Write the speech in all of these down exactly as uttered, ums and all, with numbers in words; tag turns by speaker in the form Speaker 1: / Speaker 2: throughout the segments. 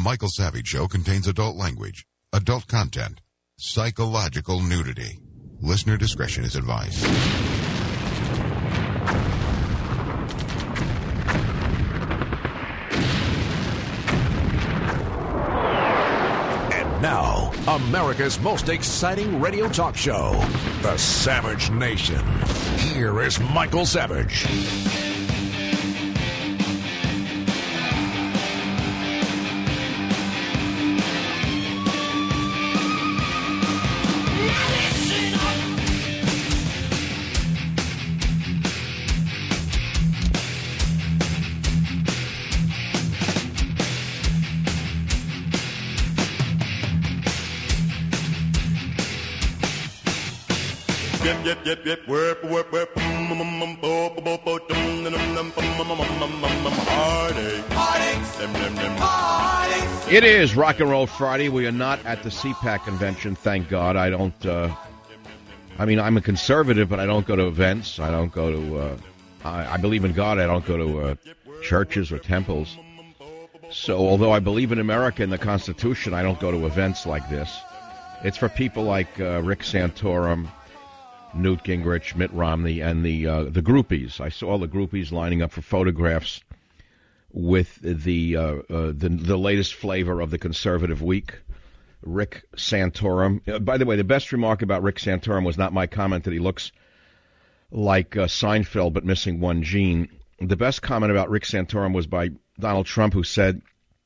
Speaker 1: Michael Savage Show contains adult language, adult content, psychological nudity. Listener discretion is advised.
Speaker 2: And now, America's most exciting radio talk show, The Savage Nation. Here is Michael Savage.
Speaker 3: Yep, yep, yep, whip, whip, whip, heartache.
Speaker 4: It is Rock and Roll Friday. We are not at the C PAC convention, thank God. I don't, uh, I mean, I'm a conservative, but I don't go to events. I don't go to, uh, I, I believe in God. I don't go to uh, churches or temples. So although I believe in America and the Constitution, I don't go to events like this. It's for people like uh, Rick Santorum, Newt Gingrich, Mitt Romney, and the uh, the groupies. I saw the groupies lining up for photographs with the uh, uh, the, the latest flavor of the conservative week, Rick Santorum. Uh, by the way, the best remark about Rick Santorum was not my comment that he looks like uh, Seinfeld but missing one gene. The best comment about Rick Santorum was by Donald Trump, who said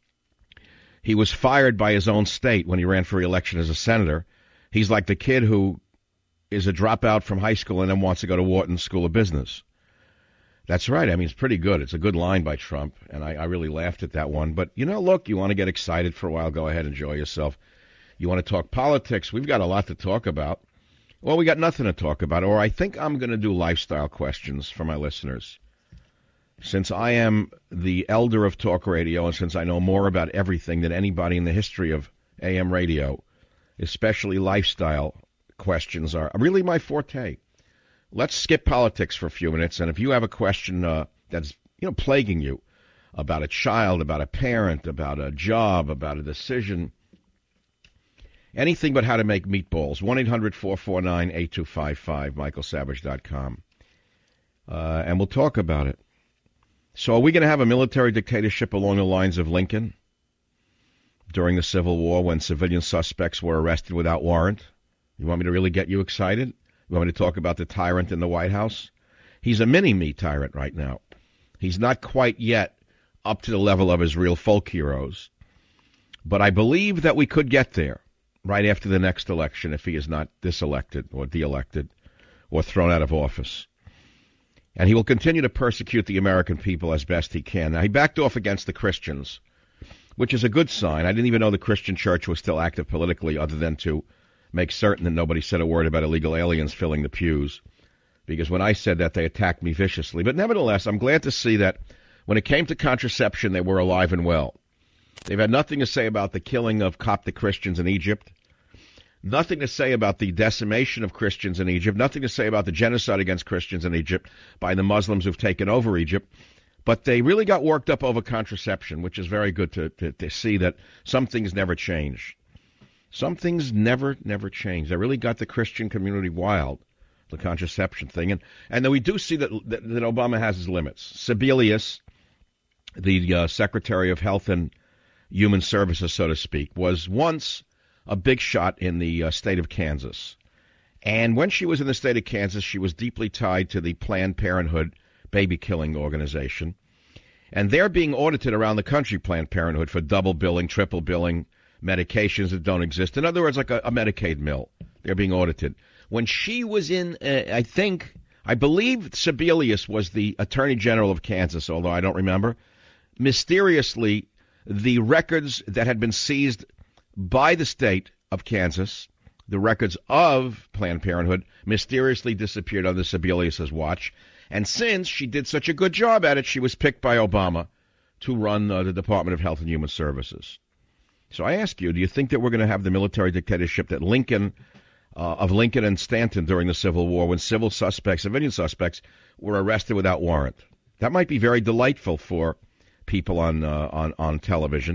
Speaker 4: he was fired by his own state when he ran for re-election as a senator. He's like the kid who is a dropout from high school and then wants to go to Wharton School of Business. That's right. I mean, it's pretty good. It's a good line by Trump, and I, I really laughed at that one. But, you know, look, you want to get excited for a while, go ahead, enjoy yourself. You want to talk politics, we've got a lot to talk about. Well, we got nothing to talk about, or I think I'm going to do lifestyle questions for my listeners. Since I am the elder of talk radio, and since I know more about everything than anybody in the history of A M radio, especially lifestyle questions are really my forte. Let's skip politics for a few minutes, and if you have a question uh, that's you know plaguing you about a child, about a parent, about a job, about a decision, anything but how to make meatballs, one eight hundred four four nine eight two five five, michael savage dot com, uh, and we'll talk about it. So are we going to have a military dictatorship along the lines of Lincoln during the Civil War when civilian suspects were arrested without warrant? You want me to really get you excited? You want me to talk about the tyrant in the White House? He's a mini-me tyrant right now. He's not quite yet up to the level of his real folk heroes. But I believe that we could get there right after the next election if he is not diselected or de-elected or thrown out of office. And he will continue to persecute the American people as best he can. Now, he backed off against the Christians, which is a good sign. I didn't even know the Christian church was still active politically other than to make certain that nobody said a word about illegal aliens filling the pews, because when I said that, they attacked me viciously. But nevertheless, I'm glad to see that when it came to contraception, they were alive and well. They've had nothing to say about the killing of Coptic Christians in Egypt, nothing to say about the decimation of Christians in Egypt, nothing to say about the genocide against Christians in Egypt by the Muslims who've taken over Egypt. But they really got worked up over contraception, which is very good to, to, to see that some things never change. Some things never, never change. They really got the Christian community wild, the contraception thing. And and then we do see that, that, that Obama has his limits. Sebelius, the uh, Secretary of Health and Human Services, so to speak, was once a big shot in the uh, state of Kansas. And when she was in the state of Kansas, she was deeply tied to the Planned Parenthood baby-killing organization. And they're being audited around the country, Planned Parenthood, for double billing, triple billing, medications that don't exist. In other words, like a, a Medicaid mill. They're being audited. When she was in, uh, I think, I believe Sebelius was the Attorney General of Kansas, although I don't remember. Mysteriously, the records that had been seized by the state of Kansas, the records of Planned Parenthood, mysteriously disappeared under Sebelius's watch. And since she did such a good job at it, she was picked by Obama to run uh, the Department of Health and Human Services. So I ask you, do you think that we're going to have the military dictatorship that Lincoln, uh, of Lincoln and Stanton during the Civil War, when civil suspects, civilian suspects, were arrested without warrant? That might be very delightful for people on uh, on on television.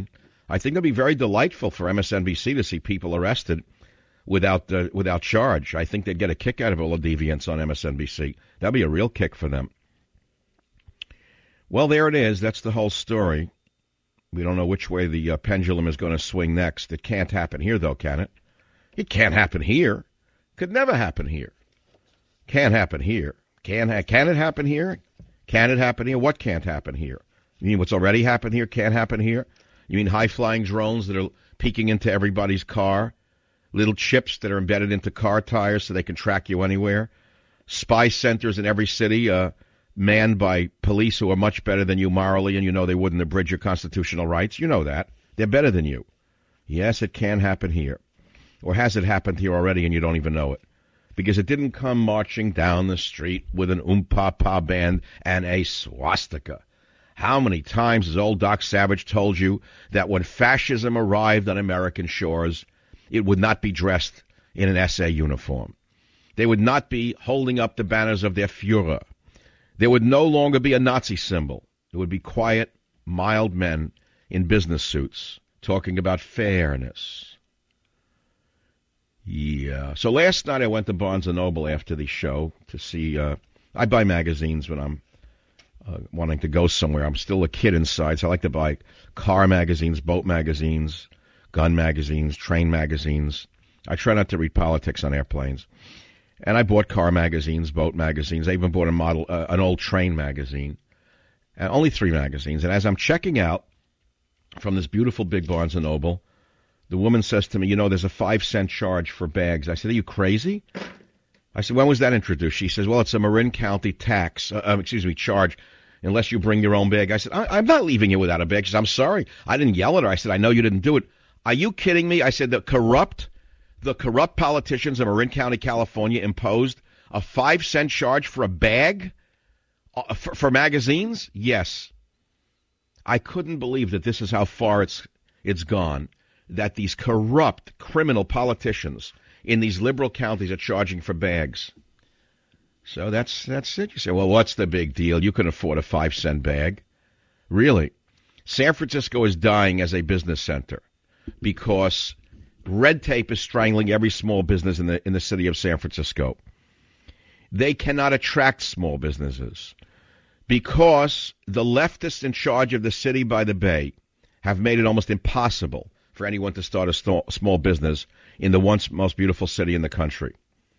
Speaker 4: I think it'll be very delightful for M S N B C to see people arrested without uh, without charge. I think they'd get a kick out of all the deviants on M S N B C. That'd be a real kick for them. Well, there it is. That's the whole story. We don't know which way the uh, pendulum is going to swing next. It can't happen here, though, can it? It can't happen here. Could never happen here. Can't happen here. Can ha- can it happen here? Can it happen here? What can't happen here? You mean what's already happened here can't happen here? You mean high-flying drones that are peeking into everybody's car? Little chips that are embedded into car tires so they can track you anywhere? Spy centers in every city uh, manned by police who are much better than you morally, and you know they wouldn't abridge your constitutional rights. You know that. They're better than you. Yes, it can happen here. Or has it happened here already and you don't even know it? Because it didn't come marching down the street with an oom-pa-pa band and a swastika. How many times has old Doc Savage told you that when fascism arrived on American shores, it would not be dressed in an S A uniform? They would not be holding up the banners of their Führer. There would no longer be a Nazi symbol. It would be quiet, mild men in business suits talking about fairness. Yeah. So last night I went to Barnes and Noble after the show to see, uh, I buy magazines when I'm uh, wanting to go somewhere. I'm still a kid inside, so I like to buy car magazines, boat magazines, gun magazines, train magazines. I try not to read politics on airplanes. And I bought car magazines, boat magazines. I even bought a model, uh, an old train magazine. Uh, only three magazines. And as I'm checking out from this beautiful big Barnes and Noble, the woman says to me, you know, there's a five cent charge for bags. I said, are you crazy? I said, when was that introduced? She says, well, it's a Marin County tax, uh, um, excuse me, charge, unless you bring your own bag. I said, I- I'm not leaving you without a bag. She said, I'm sorry. I didn't yell at her. I said, I know you didn't do it. Are you kidding me? I said, the corrupt, the corrupt politicians of Marin County, California imposed a five cent charge for a bag uh, for, for magazines? Yes. I couldn't believe that this is how far it's it's gone, that these corrupt criminal politicians in these liberal counties are charging for bags. So that's that's it. You say, well, what's the big deal? You can afford a five cent bag. Really? San Francisco is dying as a business center because red tape is strangling every small business in the in the city of San Francisco. They cannot attract small businesses because the leftists in charge of the city by the Bay have made it almost impossible for anyone to start a st- small business in the once most beautiful city in the country.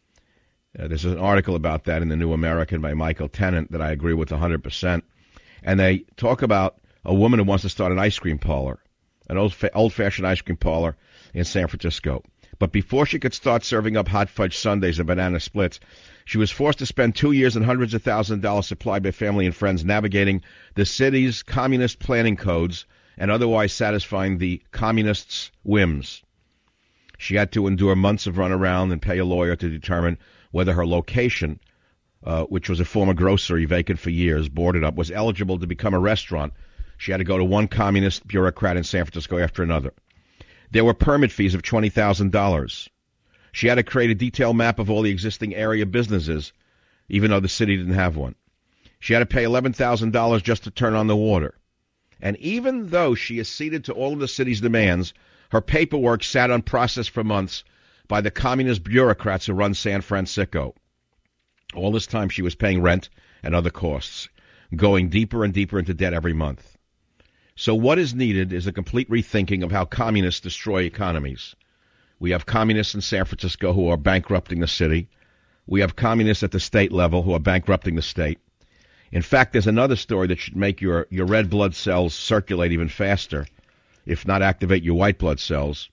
Speaker 4: Uh, there's an article about that in the New American by Michael Tennant that I agree with one hundred percent. And they talk about a woman who wants to start an ice cream parlor, an old fa- old-fashioned ice cream parlor in San Francisco. But before she could start serving up hot fudge sundaes and banana splits, she was forced to spend two years and hundreds of thousands of dollars supplied by family and friends navigating the city's communist planning codes and otherwise satisfying the communists' whims. She had to endure months of runaround and pay a lawyer to determine whether her location, uh, which was a former grocery vacant for years, boarded up, was eligible to become a restaurant. She had to go to one communist bureaucrat in San Francisco after another. There were permit fees of twenty thousand dollars. She had to create a detailed map of all the existing area businesses, even though the city didn't have one. She had to pay eleven thousand dollars just to turn on the water. And even though she acceded to all of the city's demands, her paperwork sat unprocessed for months by the communist bureaucrats who run San Francisco. All this time she was paying rent and other costs, going deeper and deeper into debt every month. So what is needed is a complete rethinking of how communists destroy economies. We have communists in San Francisco who are bankrupting the city. We have communists at the state level who are bankrupting the state. In fact, there's another story that should make your, your red blood cells circulate even faster, if not activate your white blood cells.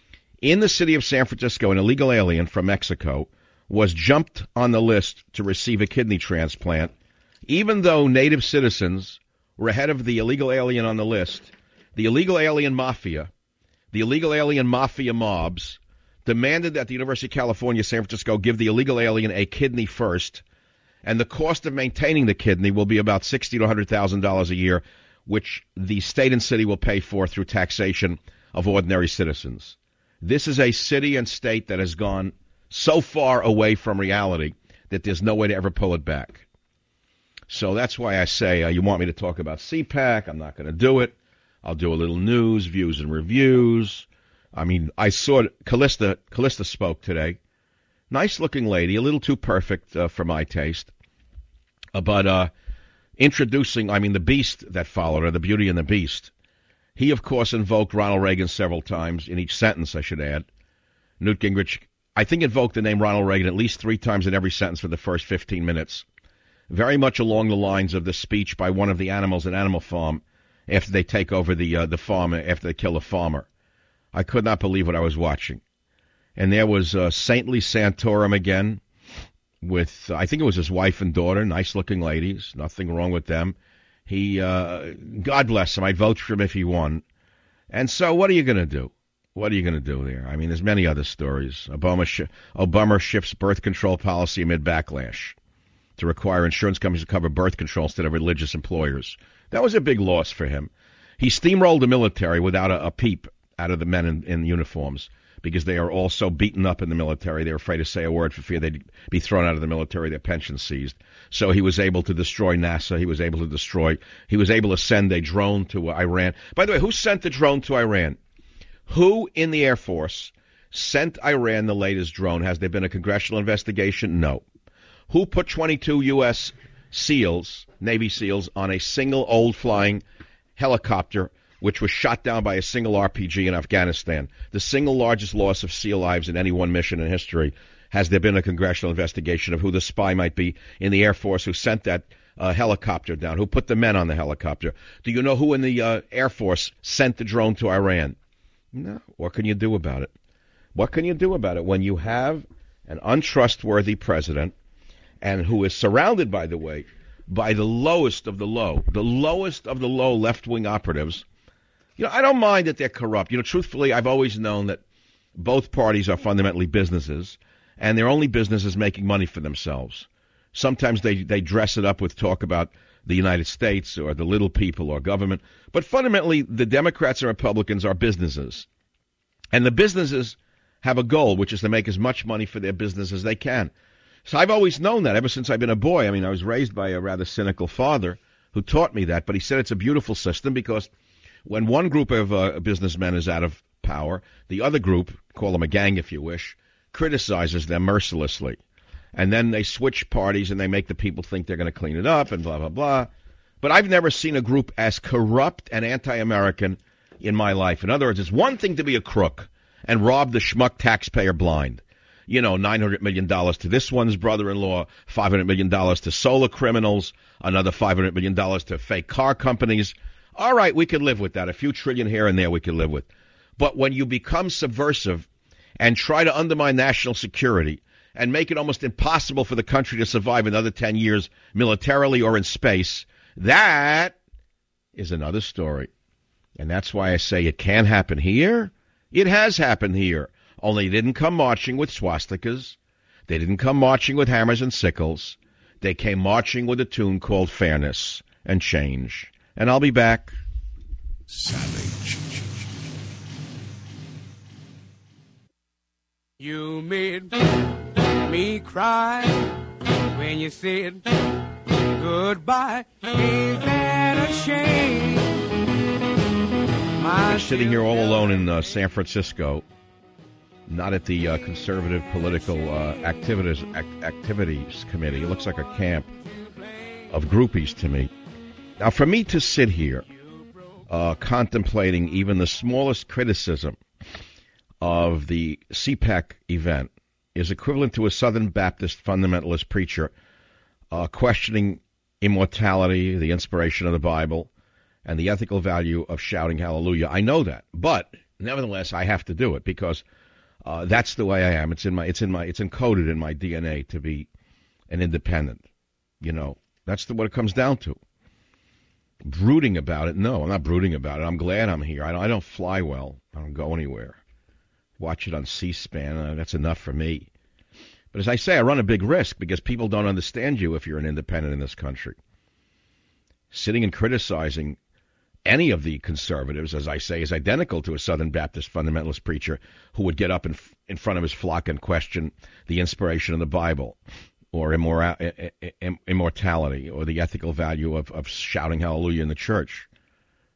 Speaker 4: In the city of San Francisco, an illegal alien from Mexico was jumped on the list to receive a kidney transplant, even though native citizens were ahead of the illegal alien on the list. The illegal alien mafia, the illegal alien mafia mobs, demanded that the University of California, San Francisco, give the illegal alien a kidney first, and the cost of maintaining the kidney will be about sixty thousand to one hundred thousand dollars a year, which the state and city will pay for through taxation of ordinary citizens. This is a city and state that has gone so far away from reality that there's no way to ever pull it back. So that's why I say, uh, you want me to talk about C PAC, I'm not going to do it. I'll do a little news, views, and reviews. I mean, I saw Callista, Callista spoke today. Nice-looking lady, a little too perfect uh, for my taste. Uh, but uh, introducing, I mean, the beast that followed her, the Beauty and the Beast. He, of course, invoked Ronald Reagan several times, in each sentence, I should add. Newt Gingrich, I think, invoked the name Ronald Reagan at least three times in every sentence for the first fifteen minutes. Very much along the lines of the speech by one of the animals at Animal Farm after they take over the uh, the farm, after they kill a farmer. I could not believe what I was watching. And there was uh, Saintly Santorum again with, uh, I think it was his wife and daughter, nice-looking ladies, nothing wrong with them. He, uh, God bless him, I'd vote for him if he won. And so what are you going to do? What are you going to do there? I mean, there's many other stories. Obama, sh- Obama shifts birth control policy amid backlash to require insurance companies to cover birth control instead of religious employers. That was a big loss for him. He steamrolled the military without a, a peep out of the men in, in uniforms because they are all so beaten up in the military. They're afraid to say a word for fear they'd be thrown out of the military, their pensions seized. So he was able to destroy NASA. He was able to destroy, he was able to send a drone to Iran. By the way, who sent the drone to Iran? Who in the Air Force sent Iran the latest drone? Has there been a congressional investigation? No. Who put twenty-two U S SEALs, Navy SEALs, on a single old flying helicopter which was shot down by a single R P G in Afghanistan, the single largest loss of SEAL lives in any one mission in history? Has there been a congressional investigation of who the spy might be in the Air Force who sent that uh, helicopter down, who put the men on the helicopter? Do you know who in the uh, Air Force sent the drone to Iran? No. What can you do about it? What can you do about it when you have an untrustworthy president and who is surrounded, by the way, by the lowest of the low, the lowest of the low left-wing operatives? You know, I don't mind that they're corrupt. You know, truthfully, I've always known that both parties are fundamentally businesses, and their only business is making money for themselves. Sometimes they, they dress it up with talk about the United States or the little people or government. But fundamentally, the Democrats and Republicans are businesses. And the businesses have a goal, which is to make as much money for their business as they can. So I've always known that ever since I've been a boy. I mean, I was raised by a rather cynical father who taught me that. But he said it's a beautiful system because when one group of uh, businessmen is out of power, the other group, call them a gang if you wish, criticizes them mercilessly. And then they switch parties and they make the people think they're going to clean it up and blah, blah, blah. But I've never seen a group as corrupt and anti-American in my life. In other words, it's one thing to be a crook and rob the schmuck taxpayer blind. You know, nine hundred million dollars to this one's brother-in-law, five hundred million dollars to solar criminals, another five hundred million dollars to fake car companies. All right, we could live with that. A few trillion here and there we could live with. But when you become subversive and try to undermine national security and make it almost impossible for the country to survive another ten years militarily or in space, that is another story. And that's why I say it can happen here. It has happened here. Only they didn't come marching with swastikas. They didn't come marching with hammers and sickles. They came marching with a tune called Fairness and Change. And I'll be back.
Speaker 1: Savage.
Speaker 5: You made me cry when you said goodbye. Ain't that a shame?
Speaker 4: I'm sitting here all alone in uh, San Francisco, not at the uh, conservative political uh, activities ac- activities committee. It looks like a camp of groupies to me. Now, for me to sit here uh, contemplating even the smallest criticism of the C PAC event is equivalent to a Southern Baptist fundamentalist preacher uh, questioning immortality, the inspiration of the Bible, and the ethical value of shouting hallelujah. I know that, but nevertheless, I have to do it because uh, that's the way I am. It's in my, it's in my, it's encoded in my D N A to be an independent. You know, that's the, what it comes down to. Brooding about it? No, I'm not brooding about it. I'm glad I'm here. I don't, I don't fly well. I don't go anywhere. Watch it on C-SPAN. Uh, that's enough for me. But as I say, I run a big risk because people don't understand you if you're an independent in this country. Sitting and criticizing any of the conservatives, as I say, is identical to a Southern Baptist fundamentalist preacher who would get up in, in front of his flock and question the inspiration of the Bible or immora- immortality or the ethical value of, of shouting hallelujah in the church.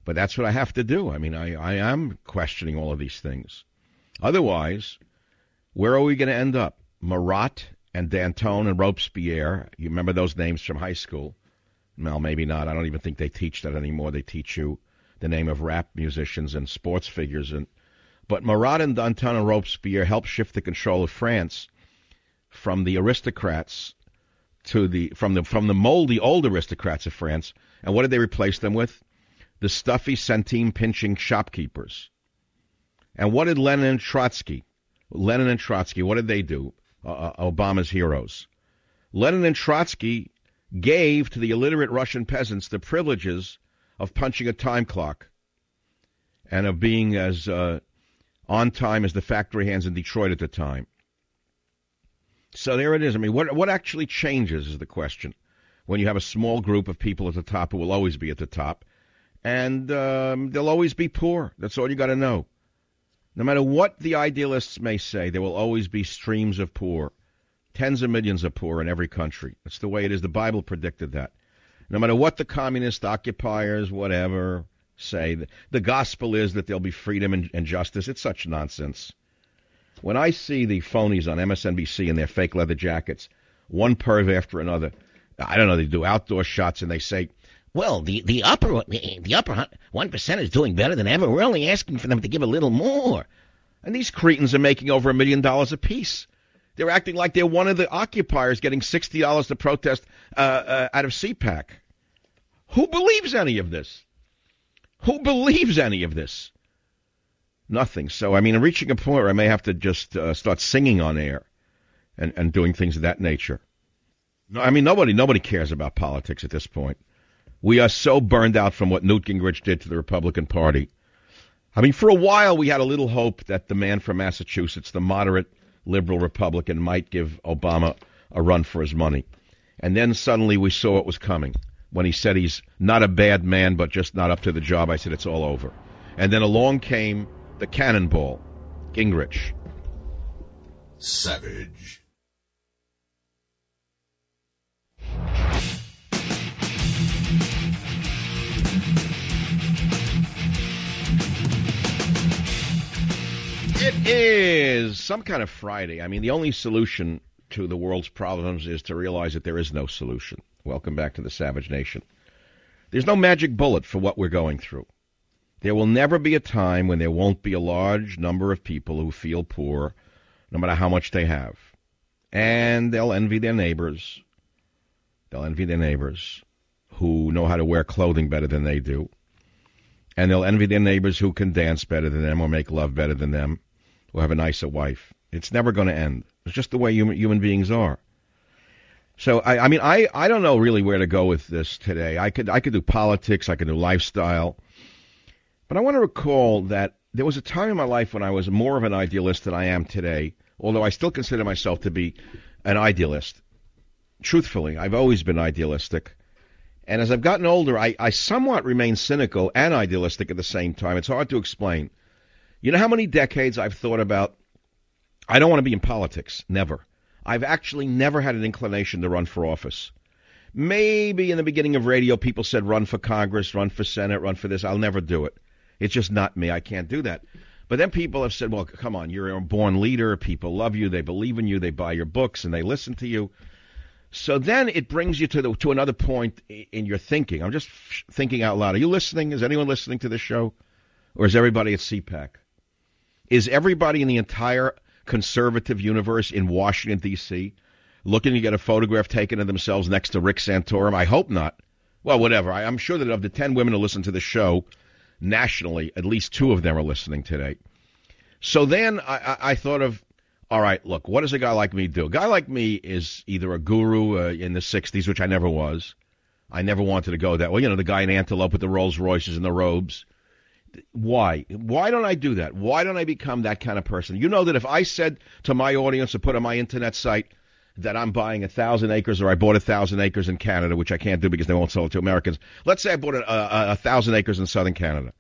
Speaker 4: But that's what I have to do. I mean, I, I am questioning all of these things. Otherwise, where are we going to end up? Marat and Danton and Robespierre. You remember those names from high school? Well, maybe not. I don't even think they teach that anymore. They teach you the name of rap musicians and sports figures. And But Marat and Danton and Robespierre helped shift the control of France from the aristocrats to the from the from the moldy old aristocrats of France. And what did they replace them with? The stuffy centime-pinching shopkeepers. And what did Lenin and Trotsky, Lenin and Trotsky, what did they do? Uh, Obama's heroes. Lenin and Trotsky gave to the illiterate Russian peasants the privileges of punching a time clock and of being as uh, on time as the factory hands in Detroit at the time. So there it is. I mean, what what actually changes is the question when you have a small group of people at the top who will always be at the top. And um, they'll always be poor. That's all you got to know. No matter what the idealists may say, there will always be streams of poor. Tens of millions of poor in every country. That's the way it is. The Bible predicted that. No matter what the communist occupiers, whatever, say, the, the gospel is that there'll be freedom and, and justice. It's such nonsense. When I see the phonies on M S N B C in their fake leather jackets, one perv after another, I don't know, they do outdoor shots and they say, well, the, the upper the upper one percent is doing better than ever. We're only asking for them to give a little more. And these cretins are making over a million dollars apiece. They're acting like they're one of the occupiers getting sixty dollars to protest uh, uh, out of C PAC. Who believes any of this? Who believes any of this? Nothing. So, I mean, I'm reaching a point where I may have to just uh, start singing on air and, and doing things of that nature. No, I mean, nobody nobody cares about politics at this point. We are so burned out from what Newt Gingrich did to the Republican Party. I mean, for a while we had a little hope that the man from Massachusetts, the moderate liberal Republican, might give Obama a run for his money. And then suddenly we saw what was coming. When he said he's not a bad man, but just not up to the job, I said it's all over. And then along came the cannonball, Gingrich.
Speaker 1: Savage.
Speaker 4: It is some kind of Friday. I mean, the only solution to the world's problems is to realize that there is no solution. Welcome back to the Savage Nation. There's no magic bullet for what we're going through. There will never be a time when there won't be a large number of people who feel poor, no matter how much they have. And they'll envy their neighbors. They'll envy their neighbors who know how to wear clothing better than they do. And they'll envy their neighbors who can dance better than them or make love better than them or have a nicer wife. It's never going to end. It's just the way human, human beings are. So, I, I mean, I, I don't know really where to go with this today. I could I could do politics. I could do lifestyle. But I want to recall that there was a time in my life when I was more of an idealist than I am today, although I still consider myself to be an idealist. Truthfully, I've always been idealistic. And as I've gotten older, I, I somewhat remain cynical and idealistic at the same time. It's hard to explain. You know how many decades I've thought about, I don't want to be in politics. Never. I've actually never had an inclination to run for office. Maybe in the beginning of radio, people said run for Congress, run for Senate, run for this. I'll never do it. It's just not me. I can't do that. But then people have said, well, come on, you're a born leader. People love you. They believe in you. They buy your books and they listen to you. So then it brings you to the, to another point in your thinking. I'm just thinking out loud. Are you listening? Is anyone listening to this show? Or is everybody at C PAC? Is everybody in the entire conservative universe in Washington, D C looking to get a photograph taken of themselves next to Rick Santorum? I hope not. Well, whatever. I, I'm sure that of the ten women who listen to the show nationally, at least two of them are listening today. So then I, I, I thought of, all right, look, what does a guy like me do? A guy like me is either a guru uh, in the sixties, which I never was. I never wanted to go that way. You know, the guy in Antelope with the Rolls Royces and the robes. Why? Why don't I do that? Why don't I become that kind of person? You know that if I said to my audience to put on my internet site that I'm buying a thousand acres or I bought a thousand acres in Canada, which I can't do because they won't sell it to Americans. Let's say I bought a, a, a thousand acres in southern Canada,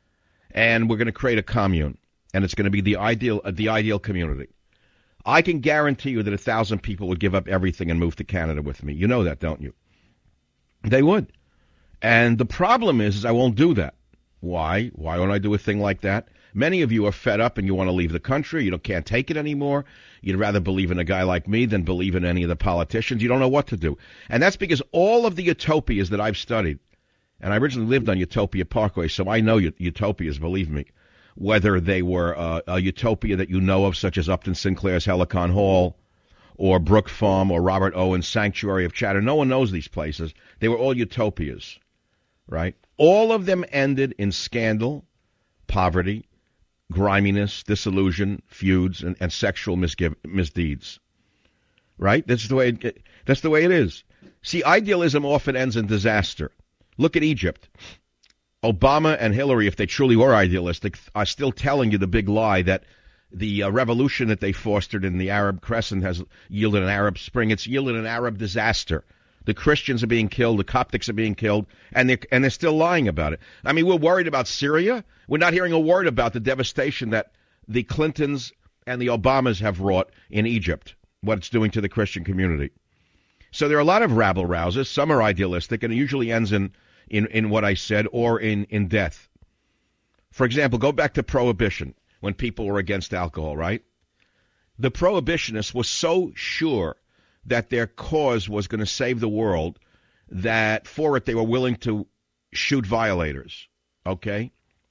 Speaker 4: and we're going to create a commune, and it's going to be the ideal, uh, the ideal community. I can guarantee you that a thousand people would give up everything and move to Canada with me. You know that, don't you? They would. And the problem is, is I won't do that. Why? Why don't I do a thing like that? Many of you are fed up and you want to leave the country. You don't, can't take it anymore. You'd rather believe in a guy like me than believe in any of the politicians. You don't know what to do. And that's because all of the utopias that I've studied, and I originally lived on Utopia Parkway, so I know utopias, believe me, whether they were uh, a utopia that you know of, such as Upton Sinclair's Helicon Hall, or Brook Farm, or Robert Owen's Sanctuary of Chatter. No one knows these places. They were all utopias, right? All of them ended in scandal, poverty, griminess, disillusion, feuds, and, and sexual misgive, misdeeds. Right? That's the way it, that's the way it is. See, idealism often ends in disaster. Look at Egypt. Obama and Hillary, if they truly were idealistic, are still telling you the big lie that the uh, revolution that they fostered in the Arab Crescent has yielded an Arab Spring. It's yielded an Arab disaster. The Christians are being killed, the Coptics are being killed, and they're, and they're still lying about it. I mean, we're worried about Syria. We're not hearing a word about the devastation that the Clintons and the Obamas have wrought in Egypt, what it's doing to the Christian community. So there are a lot of rabble-rousers. Some are idealistic, and it usually ends in, in, in what I said or in, in death. For example, go back to Prohibition, when people were against alcohol, right? The Prohibitionists were so sure that their cause was going to save the world that for it they were willing to shoot violators, okay?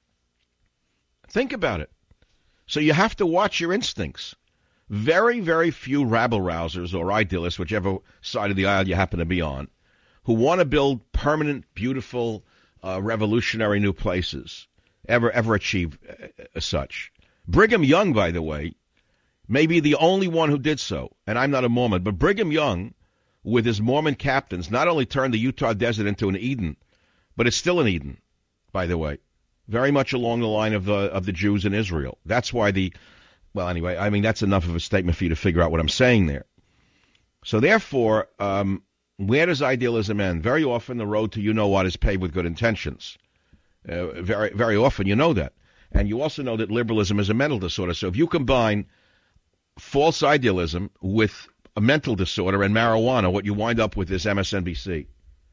Speaker 4: Think about it. So you have to watch your instincts. Very, very few rabble-rousers or idealists, whichever side of the aisle you happen to be on, who want to build permanent, beautiful, uh, revolutionary new places, ever, ever achieve uh, such. Brigham Young, by the way, may be the only one who did so, and I'm not a Mormon, but Brigham Young, with his Mormon captains, not only turned the Utah desert into an Eden, but it's still an Eden, by the way, very much along the line of the of the Jews in Israel. That's why the, well, anyway, I mean, that's enough of a statement for you to figure out what I'm saying there. So therefore, um, where does idealism end? Very often the road to you-know-what is paved with good intentions. Uh, very, very often you know that. And you also know that liberalism is a mental disorder. So if you combine false idealism with a mental disorder and marijuana, what you wind up with is M S N B C.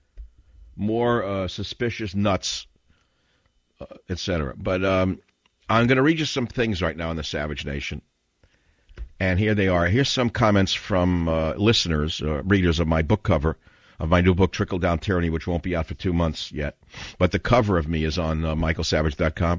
Speaker 4: More uh, suspicious nuts, uh, et cetera. But um, I'm going to read you some things right now in the Savage Nation. And here they are. Here's some comments from uh, listeners, uh, readers of my book cover, of my new book, Trickle Down Tyranny, which won't be out for two months yet. But the cover of me is on uh, michael savage dot com.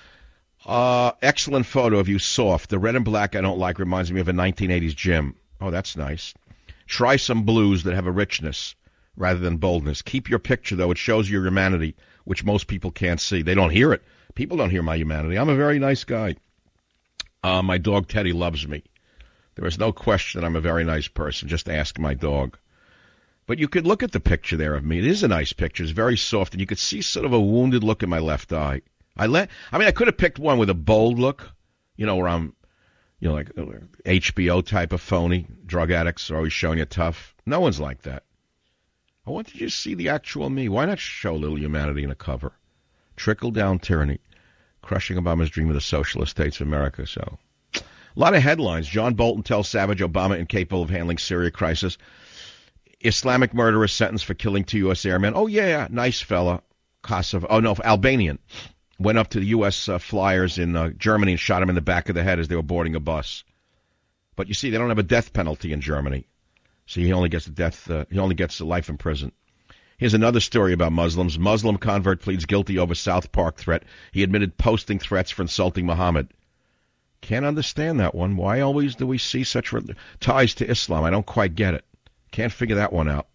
Speaker 4: Uh, excellent photo of you, soft. The red and black I don't like reminds me of a nineteen eighties gym. Oh, that's nice. Try some blues that have a richness rather than boldness. Keep your picture, though. It shows your humanity, which most people can't see. They don't hear it. People don't hear my humanity. I'm a very nice guy. Uh, my dog Teddy loves me. There is no question I'm a very nice person. Just ask my dog. But you could look at the picture there of me. It is a nice picture. It's very soft, and you could see sort of a wounded look in my left eye. I let. I mean, I could have picked one with a bold look, you know, where I'm, you know, like H B O type of phony. Drug addicts are always showing you tough. No one's like that. I wanted you to see the actual me. Why not show a little humanity in a cover? Trickle down tyranny, crushing Obama's dream of the socialist states of America. So, a lot of headlines. John Bolton tells Savage Obama incapable of handling Syria crisis. Islamic murderer sentenced for killing two U S airmen. Oh yeah, nice fella. Kosovo. Oh no, Albanian. Went up to the U S uh, flyers in uh, Germany and shot him in the back of the head as they were boarding a bus. But you see, they don't have a death penalty in Germany, so he only gets a death. Uh, he only gets a life in prison. Here's another story about Muslims. Muslim convert pleads guilty over South Park threat. He admitted posting threats for insulting Muhammad. Can't understand that one. Why always do we see such re- ties to Islam? I don't quite get it. Can't figure that one out.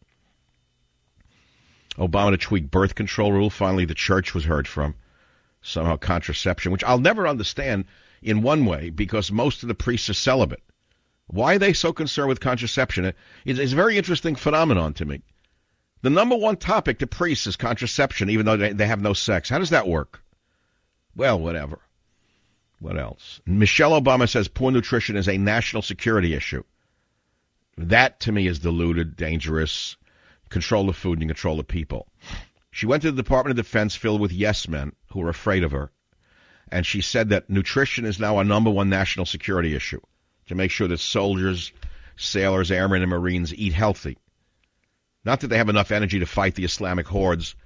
Speaker 4: Obama to tweak birth control rule. Finally, the church was heard from. Somehow contraception, which I'll never understand in one way, because most of the priests are celibate. Why are they so concerned with contraception? It's, it's a very interesting phenomenon to me. The number one topic to priests is contraception, even though they, they have no sex. How does that work? Well, whatever. What else? Michelle Obama says poor nutrition is a national security issue. That, to me, is deluded, dangerous. Control the food and control the people. She went to the Department of Defense filled with yes men who are afraid of her, and she said that nutrition is now a number one national security issue, to make sure that soldiers, sailors, airmen, and Marines eat healthy. Not that they have enough energy to fight the Islamic hordes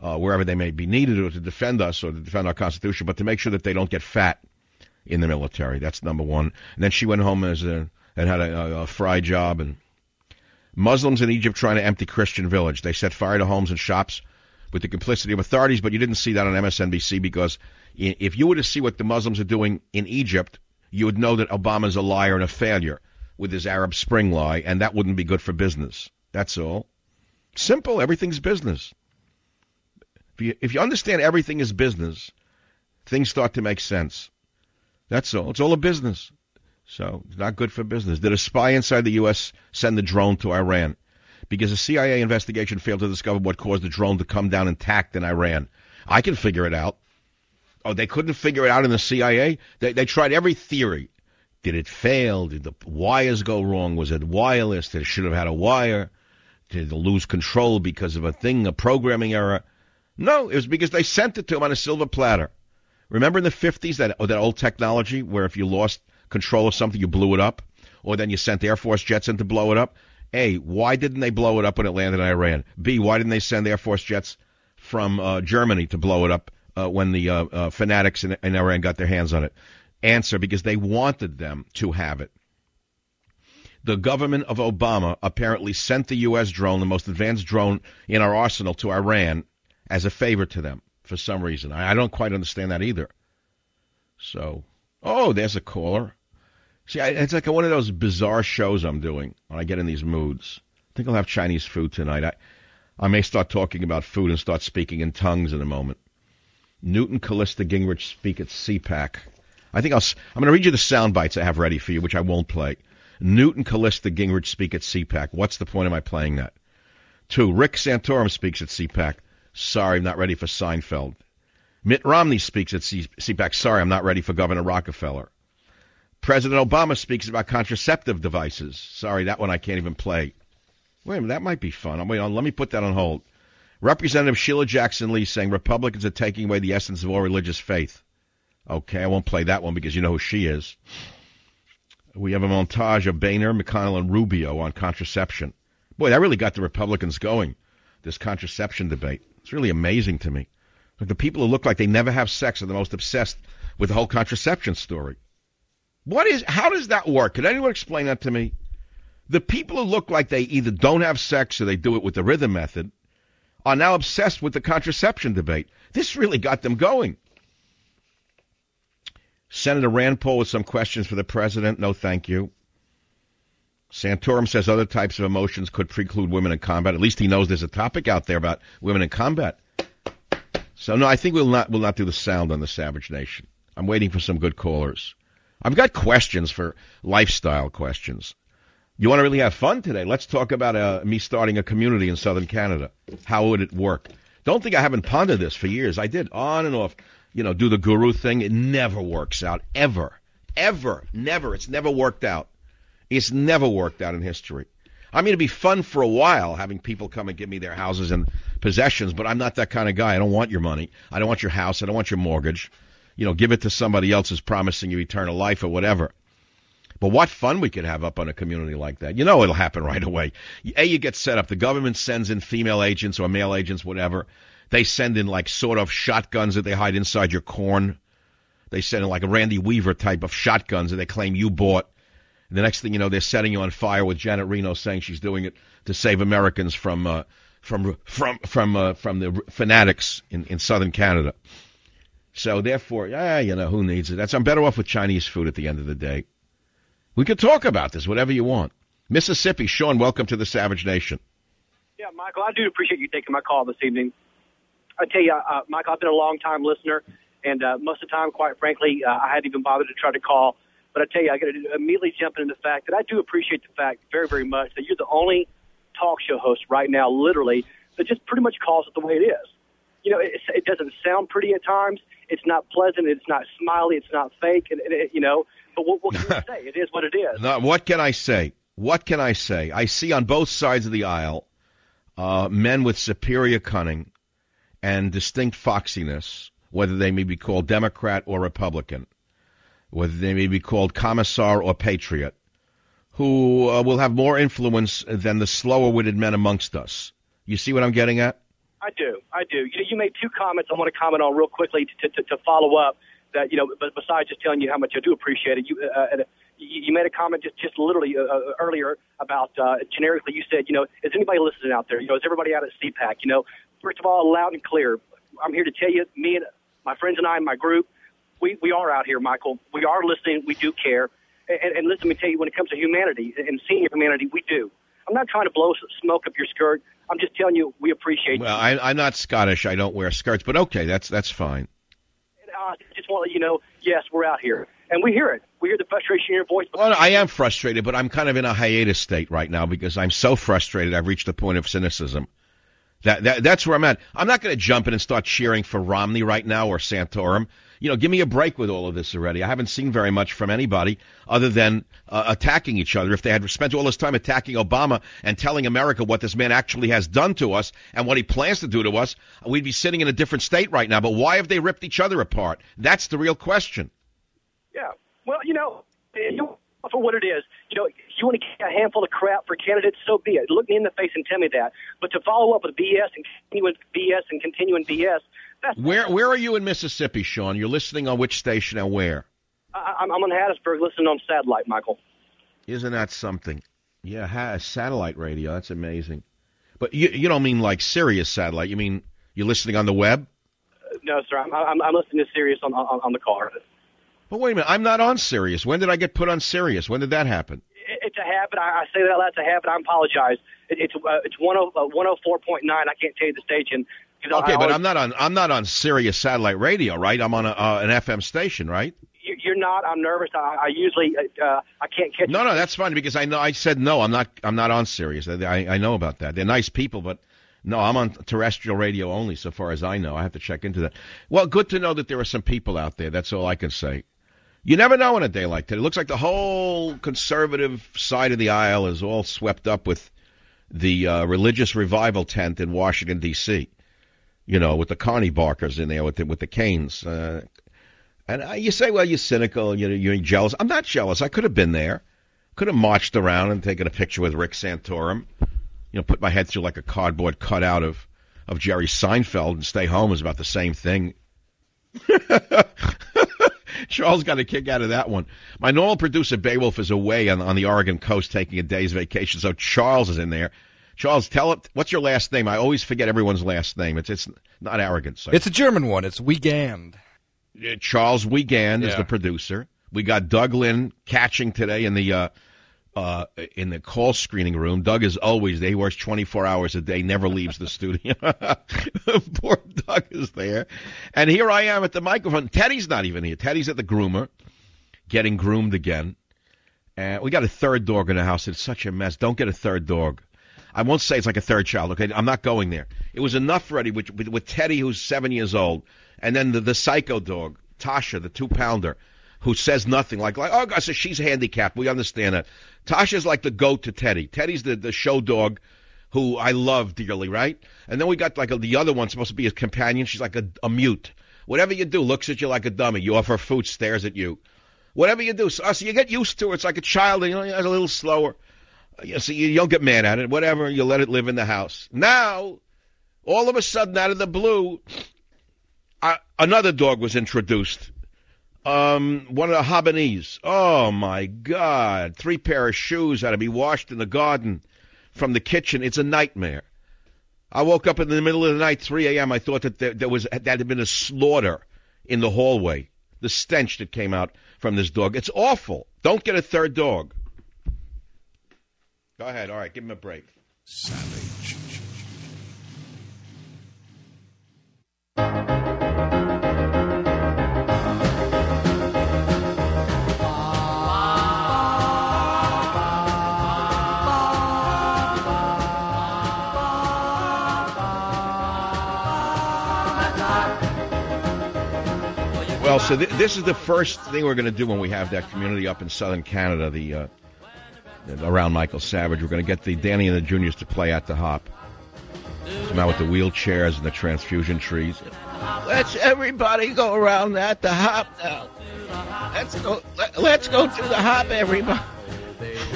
Speaker 4: uh, wherever they may be needed, or to defend us or to defend our Constitution, but to make sure that they don't get fat in the military. That's number one. And then she went home as a, and had a, a, a fry job. And Muslims in Egypt trying to empty Christian village. They set fire to homes and shops with the complicity of authorities, but you didn't see that on M S N B C because if you were to see what the Muslims are doing in Egypt, you would know that Obama's a liar and a failure with his Arab Spring lie, and that wouldn't be good for business. That's all. Simple. Everything's business. If you, if you understand everything is business, things start to make sense. That's all. It's all a business. So it's not good for business. Did a spy inside the U S send the drone to Iran? Because a C I A investigation failed to discover what caused the drone to come down intact in Iran. I can figure it out. Oh, they couldn't figure it out in the C I A? They, they tried every theory. Did it fail? Did the wires go wrong? Was it wireless? Did it should have had a wire? Did it lose control because of a thing, a programming error? No, it was because they sent it to him on a silver platter. Remember in the fifties, that, or that old technology where if you lost control of something, you blew it up? Or then you sent Air Force jets in to blow it up? A, why didn't they blow it up when it landed in Iran? B, why didn't they send Air Force jets from uh, Germany to blow it up uh, when the uh, uh, fanatics in, in Iran got their hands on it? Answer, because they wanted them to have it. The government of Obama apparently sent the U S drone, the most advanced drone in our arsenal, to Iran as a favor to them for some reason. I, I don't quite understand that either. So, oh, there's a caller. See, I, it's like one of those bizarre shows I'm doing when I get in these moods. I think I'll have Chinese food tonight. I, I may start talking about food and start speaking in tongues in a moment. Newton Callista Gingrich speak at C PAC. I think I'll, I'm going to read you the sound bites I have ready for you, which I won't play. Newton Callista Gingrich speak at C PAC. What's the point of my playing that? Two, Rick Santorum speaks at C PAC. Sorry, I'm not ready for Seinfeld. Mitt Romney speaks at C- CPAC. Sorry, I'm not ready for Governor Rockefeller. President Obama speaks about contraceptive devices. Sorry, that one I can't even play. Wait a minute, that might be fun. I'm waiting on. Let me put that on hold. Representative Sheila Jackson Lee saying Republicans are taking away the essence of all religious faith. Okay, I won't play that one because you know who she is. We have a montage of Boehner, McConnell, and Rubio on contraception. Boy, that really got the Republicans going, this contraception debate. It's really amazing to me. Like the people who look like they never have sex are the most obsessed with the whole contraception story. What is? How does that work? Can anyone explain that to me? The people who look like they either don't have sex or they do it with the rhythm method are now obsessed with the contraception debate. This really got them going. Senator Rand Paul with some questions for the president. No, thank you. Santorum says other types of emotions could preclude women in combat. At least he knows there's a topic out there about women in combat. So, no, I think we'll not we'll not do the sound on the Savage Nation. I'm waiting for some good callers. I've got questions for lifestyle questions. You want to really have fun today? Let's talk about uh, me starting a community in southern Canada. How would it work? Don't think I haven't pondered this for years. I did on and off. You know, do the guru thing. It never works out. Ever. Ever. Never. It's never worked out. It's never worked out in history. I mean, it'd be fun for a while having people come and give me their houses and possessions, but I'm not that kind of guy. I don't want your money. I don't want your house. I don't want your mortgage. You know, give it to somebody else who's promising you eternal life or whatever. But what fun we could have up on a community like that. You know it'll happen right away. A, you get set up. The government sends in female agents or male agents, whatever. They send in like sort of shotguns that they hide inside your corn. They send in like a Randy Weaver type of shotguns that they claim you bought. And the next thing you know, they're setting you on fire with Janet Reno saying she's doing it to save Americans from uh, from from from uh, from the fanatics in, in southern Canada. So therefore, yeah, you know, who needs it? That's I'm better off with Chinese food at the end of the day. We could talk about this, whatever you want. Mississippi, Sean, welcome to the Savage Nation.
Speaker 6: Yeah, Michael, I do appreciate you taking my call this evening. I tell you, uh, Michael, I've been a long-time listener, and uh, most of the time, quite frankly, uh, I hadn't even bothered to try to call. But I tell you, I got to immediately jump into the fact that I do appreciate the fact very, very much that you're the only talk show host right now, literally, that just pretty much calls it the way it is. You know, it, it doesn't sound pretty at times. It's not pleasant. It's not smiley. It's not fake. And, and it, you know, but what, what can you say? It is what it is.
Speaker 4: No, what can I say? What can I say? I see on both sides of the aisle uh, men with superior cunning and distinct foxiness, whether they may be called Democrat or Republican, whether they may be called commissar or patriot, who uh, will have more influence than the slower-witted men amongst us. You see what I'm getting at?
Speaker 6: I do. I do. You, you made two comments I want to comment on real quickly to, to, to follow up. That, you know, but besides just telling you how much I do appreciate it, you uh, you, you made a comment just, just literally uh, earlier about uh, generically. You said, you know, is anybody listening out there? You know, is everybody out at C PAC? You know, first of all, loud and clear, I'm here to tell you, me and my friends and I, and my group, we, we are out here, Michael. We are listening. We do care. And, and listen, let me tell you, when it comes to humanity and senior humanity, we do. I'm not trying to blow smoke up your skirt. I'm just telling you, we appreciate
Speaker 4: well,
Speaker 6: you.
Speaker 4: Well, I'm not Scottish. I don't wear skirts, but okay, that's that's fine.
Speaker 6: I just want to let you know, yes, we're out here. And we hear it. We hear the frustration in your voice.
Speaker 4: Well, I am frustrated, but I'm kind of in a hiatus state right now because I'm so frustrated I've reached the point of cynicism. That, that That's where I'm at. I'm not going to jump in and start cheering for Romney right now or Santorum. You know, give me a break with all of this already. I haven't seen very much from anybody other than uh, attacking each other. If they had spent all this time attacking Obama and telling America what this man actually has done to us and what he plans to do to us, we'd be sitting in a different state right now. But why have they ripped each other apart? That's the real question.
Speaker 6: Yeah. Well, you know, for what it is, you know, if you want to get a handful of crap for candidates, so be it. Look me in the face and tell me that. But to follow up with B S and continuing B S and continuing B S, that's
Speaker 4: Where where are you in Mississippi, Sean? You're listening on which station and where?
Speaker 6: I, I'm, I'm on Hattiesburg listening on satellite, Michael.
Speaker 4: Isn't that something? Yeah, ha- satellite radio. That's amazing. But you you don't mean like Sirius satellite. You mean you're listening on the web?
Speaker 6: Uh, no, sir. I'm, I'm, I'm listening to Sirius on, on, on the car.
Speaker 4: But wait a minute. I'm not on Sirius. When did I get put on Sirius? When did that happen?
Speaker 6: It, it's a habit. I, I say that that's a habit. I apologize. It, it's uh, it's one oh four point nine. I can't tell you the station.
Speaker 4: Okay,
Speaker 6: I
Speaker 4: but
Speaker 6: always,
Speaker 4: I'm not on I'm not on Sirius satellite radio, right? I'm on a, uh, an F M station, right?
Speaker 6: You, you're not. I'm nervous. I, I usually uh, I can't catch.
Speaker 4: No, no, that's fine because I know I said no. I'm not. I'm not on Sirius. I, I know about that. They're nice people, but no, I'm on terrestrial radio only. So far as I know, I have to check into that. Well, good to know that there are some people out there. That's all I can say. You never know on a day like that. It looks like the whole conservative side of the aisle is all swept up with the uh, religious revival tent in Washington D C You know, with the Carney Barkers in there, with the, with the Canes. Uh, and uh, you say, well, you're cynical, you're, you're jealous. I'm not jealous. I could have been there. Could have marched around and taken a picture with Rick Santorum. You know, put my head through like a cardboard cutout of, of Jerry Seinfeld and stay home is about the same thing. Charles got a kick out of that one. My normal producer, Beowulf, is away on, on the Oregon coast taking a day's vacation, so Charles is in there. Charles, tell it. What's your last name? I always forget everyone's last name. It's it's not arrogant. So.
Speaker 7: It's a German one. It's Wiegand.
Speaker 4: Uh, Charles Wiegand
Speaker 7: yeah.
Speaker 4: is the producer. We got Doug Lynn catching today in the uh, uh, in the call screening room. Doug is always there. He works twenty-four hours a day, never leaves the studio. Poor Doug is there. And here I am at the microphone. Teddy's not even here. Teddy's at the groomer, getting groomed again. And we got a third dog in the house. It's such a mess. Don't get a third dog. I won't say it's like a third child, okay? I'm not going there. It was enough already with, with, with Teddy, who's seven years old, and then the, the psycho dog, Tasha, the two-pounder, who says nothing. Like, like oh, God, so she's handicapped. We understand that. Tasha's like the goat to Teddy. Teddy's the, the show dog who I love dearly, right? And then we got like a, the other one supposed to be his companion. She's like a, a mute. Whatever you do, looks at you like a dummy. You offer food, stares at you. Whatever you do, so, so you get used to it. It's like a child, you know, a little slower. You see, you don't get mad at it. Whatever, you let it live in the house. Now, all of a sudden, out of the blue, uh, another dog was introduced. Um, one of the Habanese. Oh, my God. Three pair of shoes had to be washed in the garden from the kitchen. It's a nightmare. I woke up in the middle of the night, three a.m. I thought that there, there was that had been a slaughter in the hallway. The stench that came out from this dog. It's awful. Don't get a third dog. Go ahead. All right, give him a break.
Speaker 1: Savage.
Speaker 4: Well, so th- this is the first thing we're going to do when we have that community up in southern Canada, the uh, around Michael Savage. We're going to get the Danny and the Juniors to play at the Hop. Come out with the wheelchairs and the transfusion trees. Let's everybody go around at the Hop now. Let's go. Let, let's go to the Hop, everybody.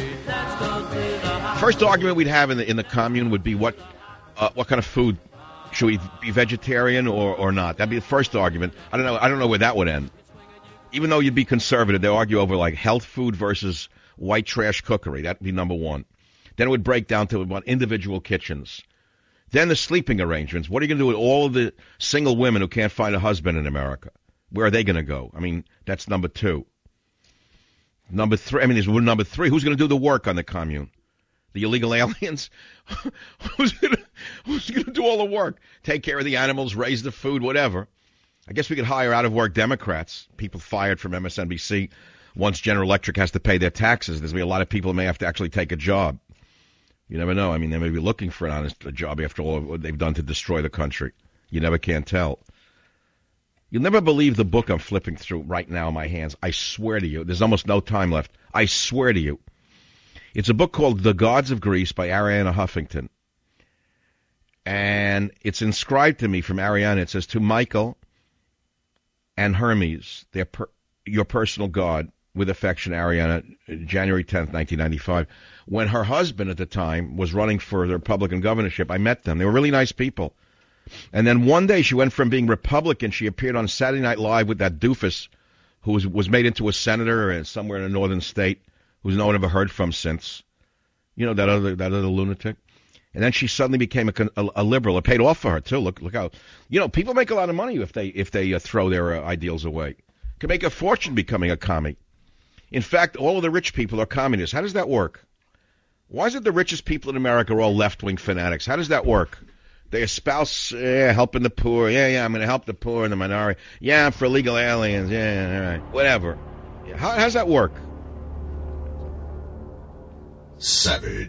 Speaker 4: First argument we'd have in the in the commune would be what uh, what kind of food Should we be vegetarian or, or not? That'd be the first argument. I don't know. I don't know where that would end. Even though you'd be conservative, they argue over like health food versus white trash cookery. That'd be number one. Then it would break down to about individual kitchens. Then the sleeping arrangements. What are you going to do with all of the single women who can't find a husband in America? Where are they going to go? I mean, that's number two. Number three. I mean, there's number three. Who's going to do the work on the commune? The illegal aliens? who's going to who's going to do all the work? Take care of the animals, raise the food, whatever. I guess we could hire out-of-work Democrats, people fired from M S N B C. Once General Electric has to pay their taxes, there's going to be a lot of people who may have to actually take a job. You never know. I mean, they may be looking for an honest job after all what they've done to destroy the country. You never can tell. You'll never believe the book I'm flipping through right now in my hands. I swear to you. There's almost no time left. I swear to you. It's a book called The Gods of Greece by Arianna Huffington. And it's inscribed to me from Arianna. It says, to Michael and Hermes, their per, your personal god, with affection, Arianna, January tenth, nineteen ninety-five. When her husband at the time was running for the Republican governorship, I met them. They were really nice people. And then one day she went from being Republican, she appeared on Saturday Night Live with that doofus who was, was made into a senator somewhere in a northern state, who's no one ever heard from since. You know, that other that other lunatic. And then she suddenly became a, a, a liberal. It paid off for her, too. Look look how, you know, people make a lot of money if they if they uh, throw their uh, ideals away. Can make a fortune becoming a commie. In fact, all of the rich people are communists. How does that work? Why is it the richest people in America are all left-wing fanatics? How does that work? They espouse yeah, helping the poor. Yeah, yeah, I'm going to help the poor and the minority. Yeah, I'm for illegal aliens. Yeah, all right, whatever. Yeah, how, how does that work?
Speaker 1: Savage.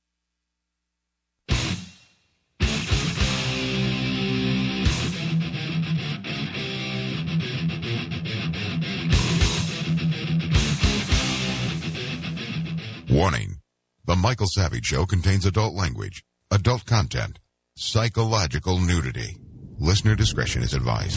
Speaker 1: Warning. The Michael Savage Show contains adult language, adult content, psychological nudity. Listener discretion is advised.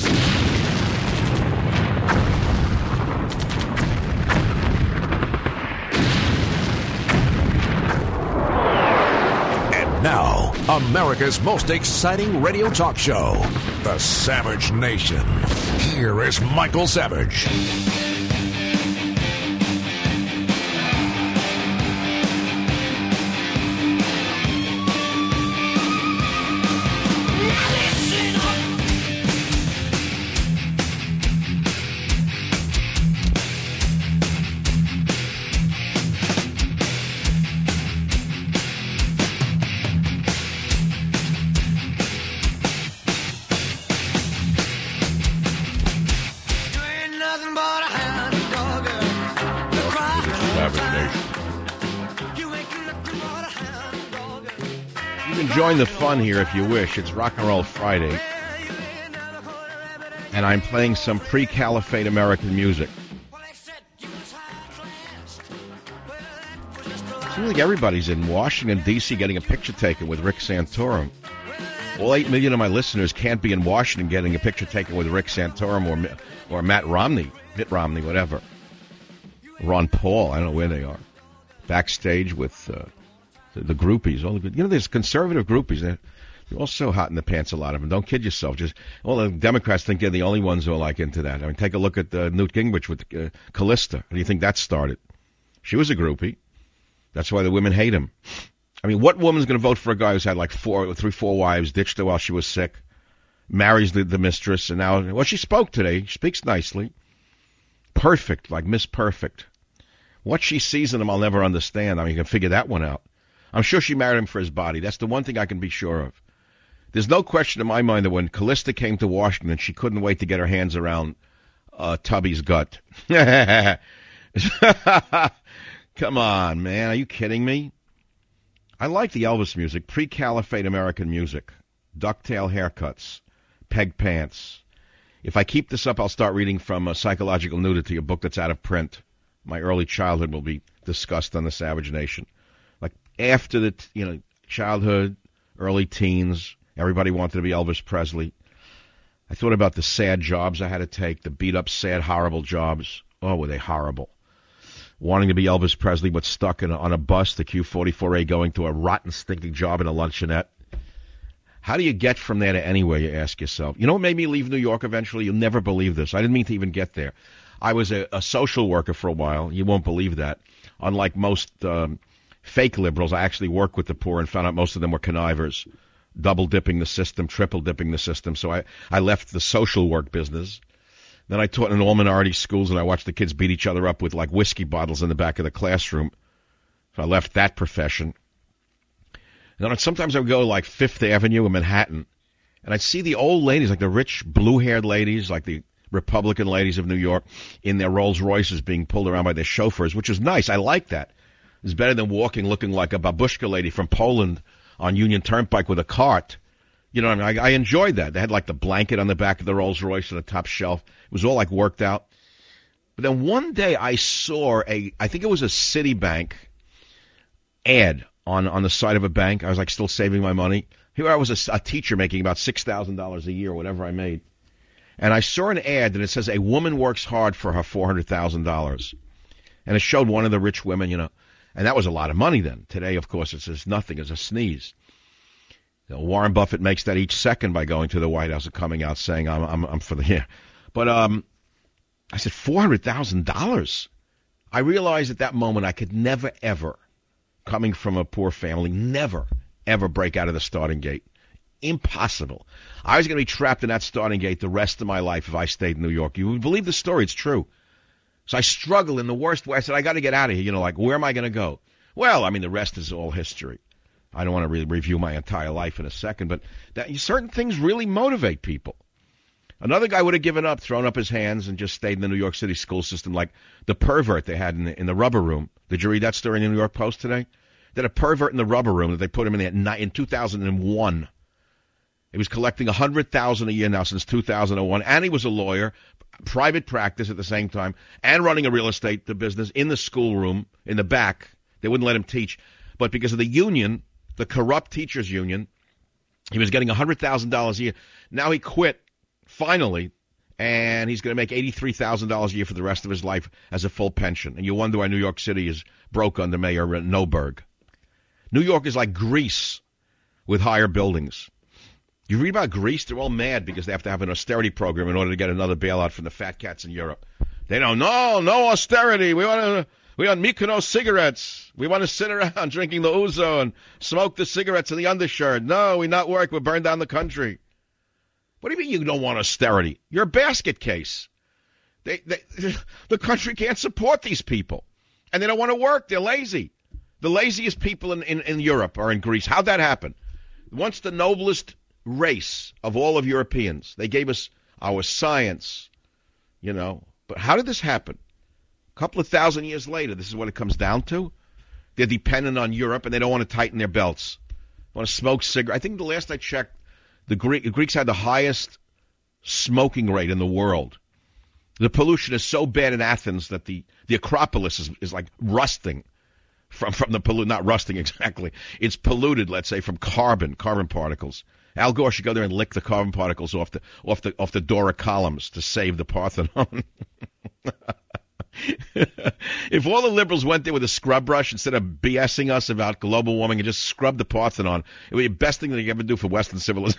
Speaker 2: And now, America's most exciting radio talk show, The Savage Nation. Here is Michael Savage.
Speaker 4: Join the fun here if you wish. It's Rock and Roll Friday. And I'm playing some pre-Caliphate American music. Seems like everybody's in Washington, D C getting a picture taken with Rick Santorum. All eight million of my listeners can't be in Washington getting a picture taken with Rick Santorum or, or Matt Romney, Mitt Romney, whatever. Ron Paul, I don't know where they are. Backstage with... Uh, The groupies, all the good. You know, there's conservative groupies. They're, they're all so hot in the pants, a lot of them. Don't kid yourself. Just all the Democrats think they're the only ones who are like into that. I mean, take a look at uh, Newt Gingrich with uh, Callista. How do you think that started? She was a groupie. That's why the women hate him. I mean, what woman's going to vote for a guy who's had like four, three, four wives, ditched her while she was sick, marries the, the mistress, and now, well, she spoke today. She speaks nicely. Perfect, like Miss Perfect. What she sees in him, I'll never understand. I mean, you can figure that one out. I'm sure she married him for his body. That's the one thing I can be sure of. There's no question in my mind that when Callista came to Washington, she couldn't wait to get her hands around uh, Tubby's gut. Come on, man. Are you kidding me? I like the Elvis music, pre-Caliphate American music, ducktail haircuts, peg pants. If I keep this up, I'll start reading from uh, Psychological Nudity, a book that's out of print. My early childhood will be discussed on the Savage Nation. Like after the, you know, childhood, early teens, everybody wanted to be Elvis Presley. I thought about the sad jobs I had to take, the beat-up, sad, horrible jobs. Oh, were they horrible. Wanting to be Elvis Presley, but stuck in a, on a bus, the Q forty-four A, going to a rotten, stinking job in a luncheonette. How do you get from there to anywhere, you ask yourself? You know what made me leave New York eventually? You'll never believe this. I didn't mean to even get there. I was a, a social worker for a while. You won't believe that. Unlike most um, fake liberals, I actually worked with the poor and found out most of them were connivers, double-dipping the system, triple-dipping the system. So I, I left the social work business. Then I taught in all minority schools, and I watched the kids beat each other up with, like, whiskey bottles in the back of the classroom. So I left that profession. And then sometimes I would go to, like, Fifth Avenue in Manhattan, and I'd see the old ladies, like the rich blue-haired ladies, like the Republican ladies of New York, in their Rolls Royces being pulled around by their chauffeurs, which is nice. I like that. It's better than walking looking like a babushka lady from Poland on Union Turnpike with a cart. You know what I mean? I, I enjoyed that. They had, like, the blanket on the back of the Rolls Royce and the top shelf. It was all, like, worked out. But then one day I saw a, I think it was a Citibank ad on, on the side of a bank. I was, like, still saving my money. Here I was a, a teacher making about six thousand dollars a year, whatever I made. And I saw an ad that it says, a woman works hard for her four hundred thousand dollars. And it showed one of the rich women, you know. And that was a lot of money then. Today, of course, it's just nothing. It's a sneeze. You know, Warren Buffett makes that each second by going to the White House and coming out saying, I'm, I'm, I'm for the, yeah. But um, I said, four hundred thousand dollars. I realized at that moment I could never, ever, coming from a poor family, never, ever break out of the starting gate. Impossible. I was going to be trapped in that starting gate the rest of my life if I stayed in New York. You would believe the story. It's true. So I struggled in the worst way. I said, I got to get out of here. You know, like, where am I going to go? Well, I mean, the rest is all history. I don't want to really review my entire life in a second, but that, certain things really motivate people. Another guy would have given up, thrown up his hands, and just stayed in the New York City school system like the pervert they had in the, in the rubber room. Did you read that story in the New York Post today? They had a pervert in the rubber room that they put him in there in two thousand one. He was collecting one hundred thousand dollars a year now since two thousand one, and he was a lawyer, private practice at the same time, and running a real estate business in the schoolroom in the back. They wouldn't let him teach. But because of the union, the corrupt teachers union, he was getting one hundred thousand dollars a year. Now he quit, finally, and he's going to make eighty-three thousand dollars a year for the rest of his life as a full pension. And you wonder why New York City is broke under Mayor Noberg. New York is like Greece with higher buildings. You read about Greece, they're all mad because they have to have an austerity program in order to get another bailout from the fat cats in Europe. They don't, no, no austerity. We want to, we want Mykonos cigarettes. We want to sit around drinking the ouzo and smoke the cigarettes in the undershirt. No, we not work. We'll burn down the country. What do you mean you don't want austerity? You're a basket case. They, they, the country can't support these people. And they don't want to work. They're lazy. The laziest people in, in, in Europe are in Greece. How'd that happen? Once the noblest race of all of Europeans. They gave us our science, you know. But how did this happen? A couple of thousand years later, this is what it comes down to. They're dependent on Europe, and they don't want to tighten their belts. They want to smoke cigarettes. I think the last I checked, the, Greek, the Greeks had the highest smoking rate in the world. The pollution is so bad in Athens that the, the Acropolis is, is like rusting from, from the pollution. Not rusting exactly. It's polluted, let's say, from carbon, carbon particles. Al Gore should go there and lick the carbon particles off the off the off the Doric columns to save the Parthenon. If all the liberals went there with a scrub brush instead of BSing us about global warming and just scrub the Parthenon, it would be the best thing they could ever do for Western civilization.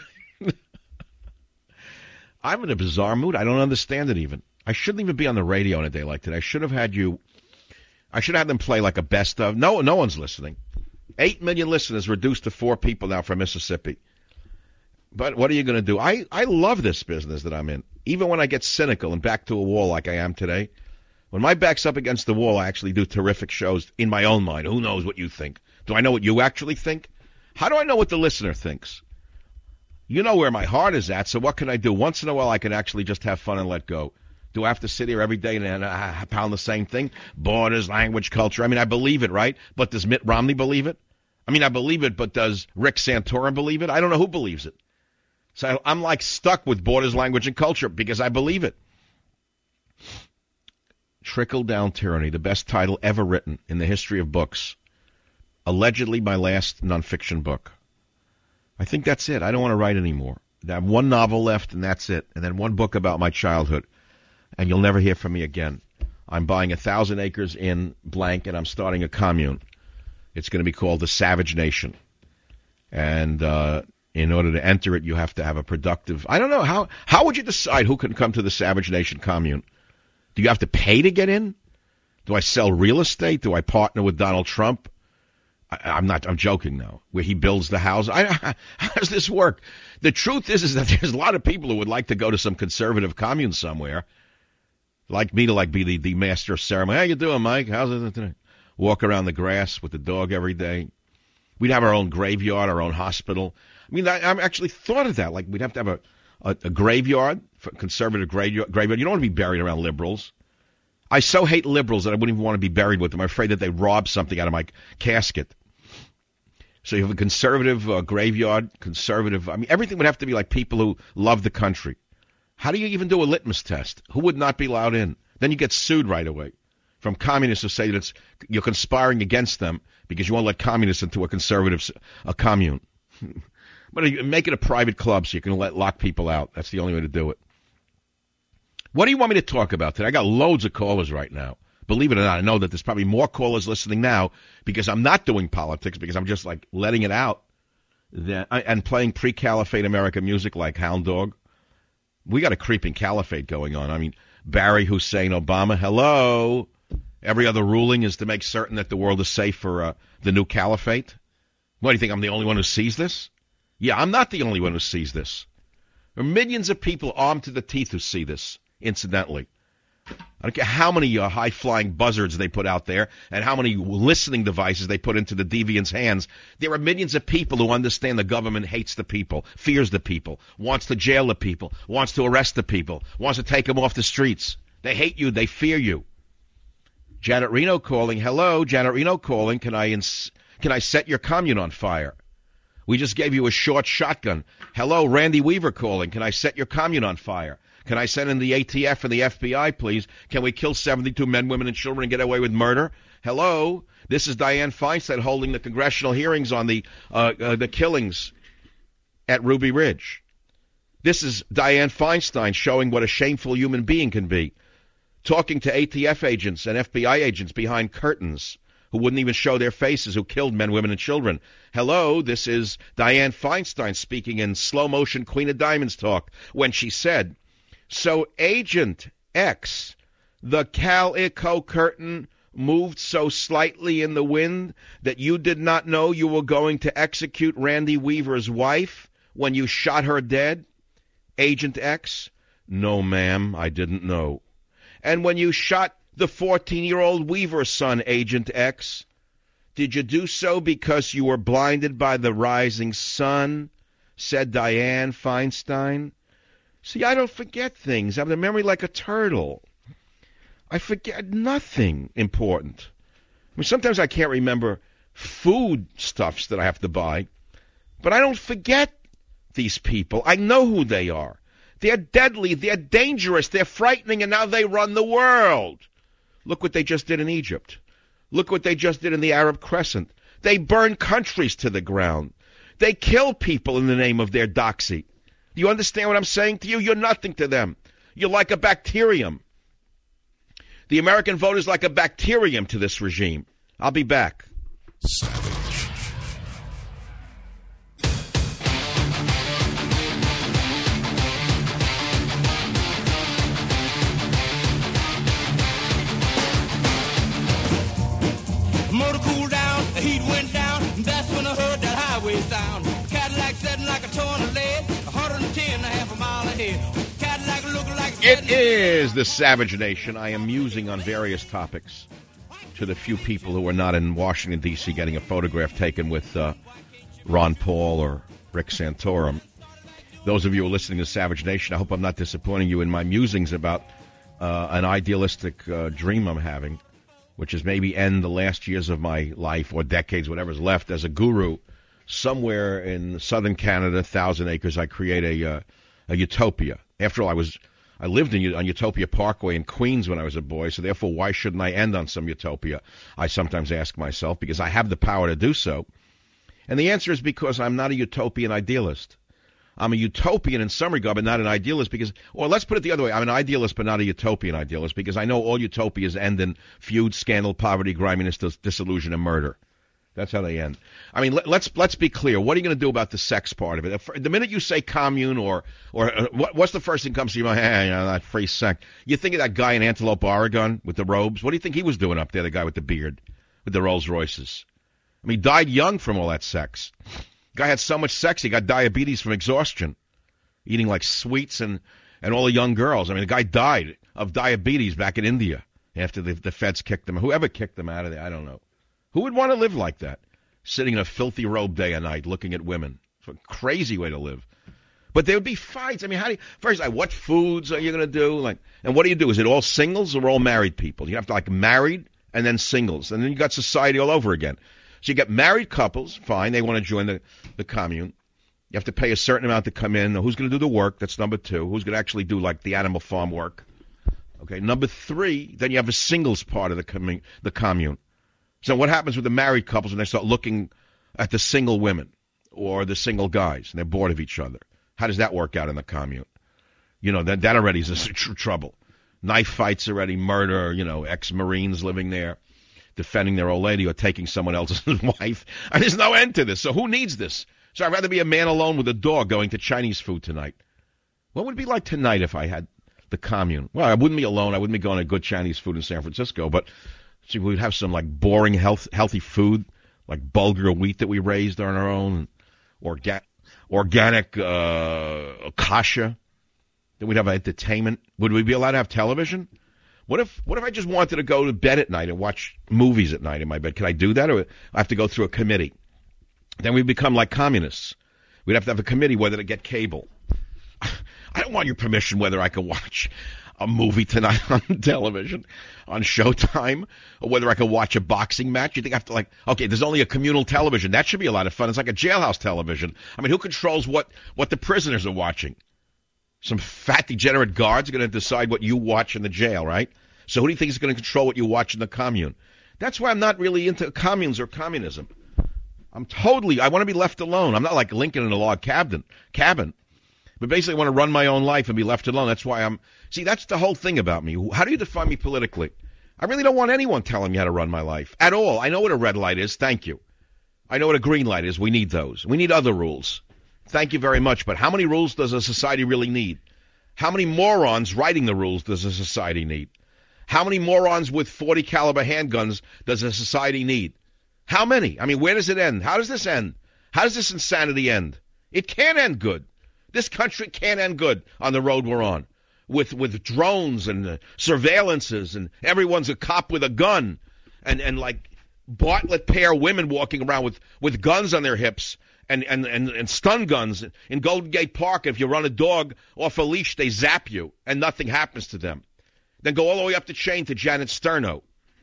Speaker 4: I'm in a bizarre mood. I don't understand it even. I shouldn't even be on the radio on a day like today. I should have had you. I should have had them play like a best of. No, no one's listening. Eight million listeners reduced to four people now from Mississippi. But what are you going to do? I, I love this business that I'm in. Even when I get cynical and back to a wall like I am today, when my back's up against the wall, I actually do terrific shows in my own mind. Who knows what you think? Do I know what you actually think? How do I know what the listener thinks? You know where my heart is at, so what can I do? Once in a while, I can actually just have fun and let go. Do I have to sit here every day and uh, pound the same thing? Borders, language, culture. I mean, I believe it, right? But does Mitt Romney believe it? I mean, I believe it, but does Rick Santorum believe it? I don't know who believes it. So I'm like stuck with borders, language, and culture because I believe it. Trickle-Down Tyranny, the best title ever written in the history of books. Allegedly my last nonfiction book. I think that's it. I don't want to write anymore. I have one novel left, and that's it. And then one book about my childhood. And you'll never hear from me again. I'm buying a thousand acres in blank, and I'm starting a commune. It's going to be called the Savage Nation. And, uh... In order to enter it, you have to have a productive... I don't know. How how would you decide who can come to the Savage Nation commune? Do you have to pay to get in? Do I sell real estate? Do I partner with Donald Trump? I, I'm not... I'm joking now. Where he builds the house. I, how does this work? The truth is, is that there's a lot of people who would like to go to some conservative commune somewhere. Like me to like be the, the master of ceremony. How you doing, Mike? How's it today? Walk around the grass with the dog every day. We'd have our own graveyard, our own hospital. I mean, I, I actually thought of that. Like, we'd have to have a, a, a graveyard, for conservative graveyard. You don't want to be buried around liberals. I so hate liberals that I wouldn't even want to be buried with them. I'm afraid that they rob something out of my casket. So you have a conservative uh, graveyard, conservative. I mean, everything would have to be like people who love the country. How do you even do a litmus test? Who would not be allowed in? Then you get sued right away from communists who say that it's, you're conspiring against them because you won't let communists into a conservative a commune. But make it a private club so you can let lock people out. That's the only way to do it. What do you want me to talk about today? I got loads of callers right now. Believe it or not, I know that there's probably more callers listening now because I'm not doing politics, because I'm just like letting it out that, and playing pre-caliphate American music like Hound Dog. We got a creeping caliphate going on. I mean, Barry Hussein Obama, hello. Every other ruling is to make certain that the world is safe for uh, the new caliphate. What, do you think I'm the only one who sees this? Yeah, I'm not the only one who sees this. There are millions of people armed to the teeth who see this, incidentally. I don't care how many uh, high-flying buzzards they put out there and how many listening devices they put into the deviants' hands. There are millions of people who understand the government hates the people, fears the people, wants to jail the people, wants to arrest the people, wants to take them off the streets. They hate you. They fear you. Janet Reno calling. Hello, Janet Reno calling. Can I ins- can I set your commune on fire? We just gave you a short shotgun. Hello, Randy Weaver calling. Can I set your commune on fire? Can I send in the A T F and the F B I, please? Can we kill seventy-two men, women, and children and get away with murder? Hello, this is Dianne Feinstein holding the congressional hearings on the uh, uh, the killings at Ruby Ridge. This is Dianne Feinstein showing what a shameful human being can be, talking to A T F agents and F B I agents behind curtains who wouldn't even show their faces, who killed men, women, and children. Hello, this is Dianne Feinstein speaking in slow-motion Queen of Diamonds talk when she said, so Agent X, the calico curtain moved so slightly in the wind that you did not know you were going to execute Randy Weaver's wife when you shot her dead? Agent X, no, ma'am, I didn't know. And when you shot the fourteen-year-old Weaver's son, Agent X, did you do so because you were blinded by the rising sun? Said Dianne Feinstein. See, I don't forget things. I have a memory like a turtle. I forget nothing important. I mean, sometimes I can't remember food stuffs that I have to buy, but I don't forget these people. I know who they are. They're deadly, they're dangerous, they're frightening, and now they run the world. Look what they just did in Egypt. Look what they just did in the Arab Crescent. They burn countries to the ground. They kill people in the name of their doxy. Do you understand what I'm saying to you? You're nothing to them. You're like a bacterium. The American vote is like a bacterium to this regime. I'll be back.
Speaker 1: Savage.
Speaker 5: Motor cooled down, the heat went down, and that's when I heard that highway sound. Cadillac setting like a ton of lead, one hundred ten and a half a mile ahead. Cadillac looking like...
Speaker 4: It is the Savage Nation. I am musing on various topics to the few people who are not in Washington, D C getting a photograph taken with uh, Ron Paul or Rick Santorum. Those of you who are listening to Savage Nation, I hope I'm not disappointing you in my musings about uh, an idealistic uh, dream I'm having, which is maybe end the last years of my life or decades, whatever's left, as a guru. Somewhere in southern Canada, Thousand Acres, I create a uh, a utopia. After all, I was I lived in on Utopia Parkway in Queens when I was a boy, so therefore why shouldn't I end on some utopia? I sometimes ask myself, because I have the power to do so. And the answer is because I'm not a utopian idealist. I'm a utopian in some regard, but not an idealist because, or let's put it the other way, I'm an idealist but not a utopian idealist because I know all utopias end in feud, scandal, poverty, griminess, dis- disillusion, and murder. That's how they end. I mean, let, let's let's be clear. What are you going to do about the sex part of it? The minute you say commune or or uh, what, what's the first thing that comes to your mind? Hey, you know, that free sex. You think of that guy in Antelope, Oregon, with the robes. What do you think he was doing up there? The guy with the beard, with the Rolls Royces. I mean, he died young from all that sex. Guy had so much sex, he got diabetes from exhaustion, eating like sweets and and all the young girls. I mean, the guy died of diabetes back in India after the, the feds kicked him. Whoever kicked him out of there, I don't know. Who would want to live like that? Sitting in a filthy robe day and night, looking at women. It's a crazy way to live. But there would be fights. I mean, how do you, first, like, what foods are you going to do? Like, and what do you do? Is it all singles or all married people? You have to, like, married and then singles. And then you got society all over again. So you get married couples, fine, they want to join the, the commune. You have to pay a certain amount to come in. Who's going to do the work? That's number two. Who's going to actually do, like, the animal farm work? Okay, number three, then you have a singles part of the commun- the commune. So what happens with the married couples when they start looking at the single women or the single guys and they're bored of each other? How does that work out in the commune? You know, that, that already is tr- trouble. Knife fights already, murder, you know, ex-Marines living there, defending their old lady or taking someone else's wife. And there's no end to this. So who needs this? So I'd rather be a man alone with a dog going to Chinese food tonight. What would it be like tonight if I had the commune? Well, I wouldn't be alone. I wouldn't be going to good Chinese food in San Francisco, but see, we'd have some, like, boring, health, healthy food, like bulgur wheat that we raised on our own, orga- organic uh, kasha. Then we'd have entertainment. Would we be allowed to have television? What if what if I just wanted to go to bed at night and watch movies at night in my bed? Could I do that, or I have to go through a committee? Then we become like communists. We'd have to have a committee whether to get cable. I don't want your permission whether I can watch a movie tonight on television, on Showtime, or whether I can watch a boxing match. You think I have to, like, okay, there's only a communal television. That should be a lot of fun. It's like a jailhouse television. I mean, who controls what, what the prisoners are watching? Some fat, degenerate guards are going to decide what you watch in the jail, right? So who do you think is going to control what you watch in the commune? That's why I'm not really into communes or communism. I'm totally, I want to be left alone. I'm not like Lincoln in a log cabin, cabin. But basically I want to run my own life and be left alone. That's why I'm, see, that's the whole thing about me. How do you define me politically? I really don't want anyone telling me how to run my life at all. I know what a red light is. Thank you. I know what a green light is. We need those. We need other rules. Thank you very much. But how many rules does a society really need? How many morons writing the rules does a society need? How many morons with forty caliber handguns does a society need? How many? I mean, where does it end? How does this end? How does this insanity end? It can't end good. This country can't end good on the road we're on, with with drones and uh, surveillances, and everyone's a cop with a gun, and, and like Bartlett pair women walking around with, with guns on their hips and, and, and, and stun guns in Golden Gate Park. If you run a dog off a leash, they zap you, and nothing happens to them. Then go all the way up the chain to Janet Sterno.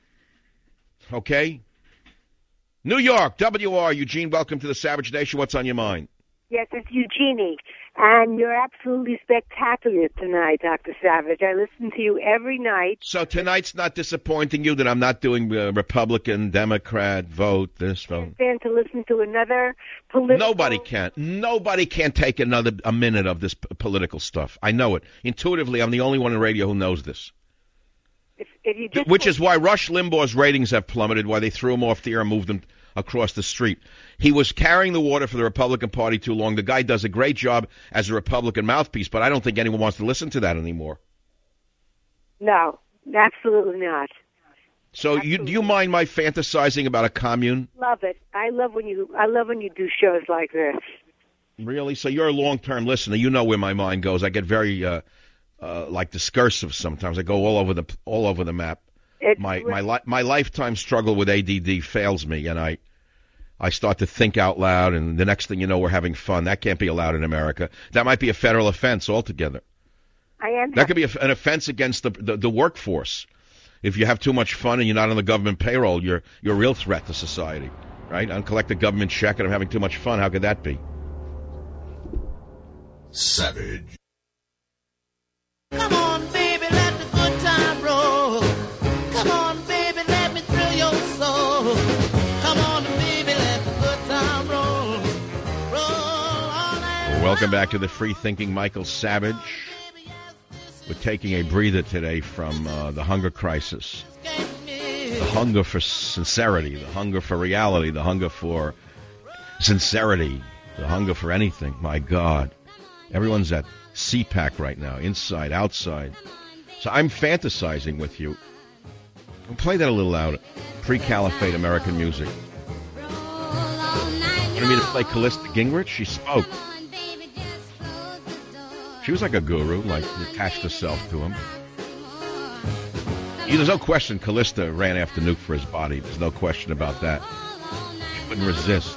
Speaker 4: Okay? New York, W R, Eugene, welcome to the Savage Nation. What's on your mind?
Speaker 8: Yes, it's Eugenie, and you're absolutely spectacular tonight, Doctor Savage. I listen to you every night.
Speaker 4: So tonight's not disappointing you that I'm not doing uh, Republican, Democrat, vote, this vote?
Speaker 8: Stand to listen to another political...
Speaker 4: Nobody can. Nobody can take another a minute of this p- political stuff. I know it. Intuitively, I'm the only one on radio who knows this.
Speaker 8: If, if you just
Speaker 4: Which is why Rush Limbaugh's ratings have plummeted, why they threw him off the air and moved him across the street. He was carrying the water for the Republican Party too long. The guy does a great job as a Republican mouthpiece, but I don't think anyone wants to listen to that anymore.
Speaker 8: No, absolutely not.
Speaker 4: So you, do you mind my fantasizing about a commune?
Speaker 8: Love it. I love when you I love when you do shows like this.
Speaker 4: Really? So you're a long-term listener. You know where my mind goes. I get very uh, uh, like discursive sometimes. I go all over the all over the map.
Speaker 8: It's
Speaker 4: my
Speaker 8: really-
Speaker 4: my li- my lifetime struggle with A D D fails me, and I I start to think out loud, and the next thing you know, we're having fun. That can't be allowed in America. That might be a federal offense altogether.
Speaker 8: I am.
Speaker 4: That could be a, an offense against the, the the workforce. If you have too much fun and you're not on the government payroll, you're you're a real threat to society, right? I collect a government check and I'm having too much fun. How could that be?
Speaker 1: Savage.
Speaker 5: Come on, baby, let the good time roll. Come on, baby, let me thrill your soul. Come on, baby, let the good time roll. Roll all night.
Speaker 4: Welcome back to the Free Thinking Michael Savage. We're taking a breather today from uh, the hunger crisis. The hunger for sincerity, the hunger for reality, the hunger for sincerity, the hunger for anything. My God. Everyone's at C PAC right now, inside, outside. So I'm fantasizing with you. I'll play that a little louder. Pre-Caliphate American music. Wanted me to play Callista Gingrich? She spoke. She was like a guru, like attached herself to him. There's no question Callista ran after Nuke for his body. There's no question about that. She couldn't resist.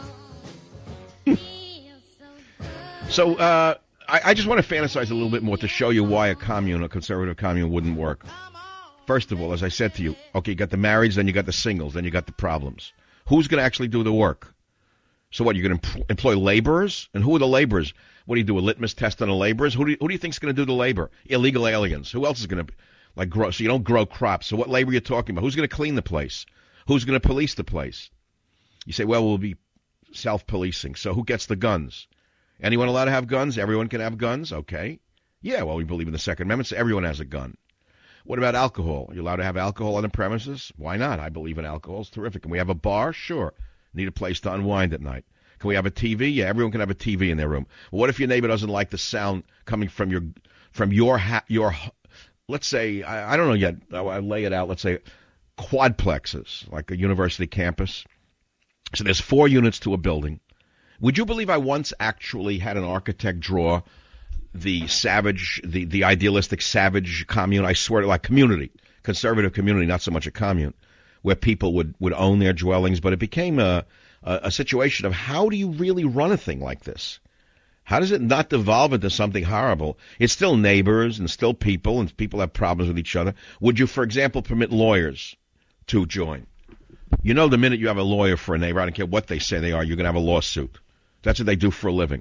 Speaker 4: So uh, I, I just want to fantasize a little bit more to show you why a commune, a conservative commune, wouldn't work. First of all, as I said to you, okay, you got the marrieds, then you got the singles, then you got the problems. Who's going to actually do the work? So what, you're going to employ laborers? And who are the laborers? What do you do, a litmus test on the laborers? Who do you, who do you think is going to do the labor? Illegal aliens. Who else is going to, like, grow? So you don't grow crops. So what labor are you talking about? Who's going to clean the place? Who's going to police the place? You say, well, we'll be self-policing. So who gets the guns? Anyone allowed to have guns? Everyone can have guns? Okay. Yeah, well, we believe in the Second Amendment, so everyone has a gun. What about alcohol? Are you allowed to have alcohol on the premises? Why not? I believe in alcohol. It's terrific. Can we have a bar? Sure. Need a place to unwind at night. Can we have a T V? Yeah, everyone can have a T V in their room. Well, what if your neighbor doesn't like the sound coming from your, from your, ha- your, let's say, I, I don't know yet, I, I lay it out, let's say quadplexes, like a university campus. So there's four units to a building. Would you believe I once actually had an architect draw the savage, the, the idealistic savage commune? I swear to, like, community, conservative community, not so much a commune, where people would, would own their dwellings, but it became a, a, a situation of how do you really run a thing like this? How does it not devolve into something horrible? It's still neighbors and still people, and people have problems with each other. Would you, for example, permit lawyers to join? You know, the minute you have a lawyer for a neighbor, I don't care what they say they are, you're going to have a lawsuit. That's what they do for a living.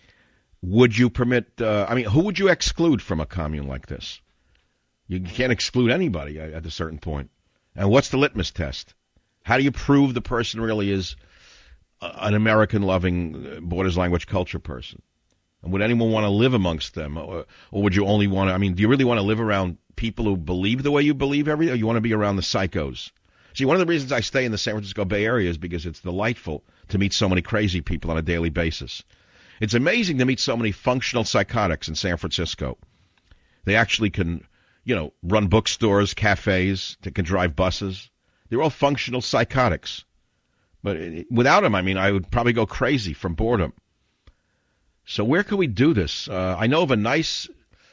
Speaker 4: Would you permit, uh, I mean, who would you exclude from a commune like this? You can't exclude anybody at a certain point. And what's the litmus test? How do you prove the person really is an American-loving, borders, language, culture person? And would anyone want to live amongst them? Or, or would you only want to, I mean, do you really want to live around people who believe the way you believe everything, or you want to be around the psychos? See, one of the reasons I stay in the San Francisco Bay Area is because it's delightful to meet so many crazy people on a daily basis. It's amazing to meet so many functional psychotics in San Francisco. They actually can, you know, run bookstores, cafes, they can drive buses. They're all functional psychotics. But without them, I mean, I would probably go crazy from boredom. So where could we do this? Uh, I know of a nice,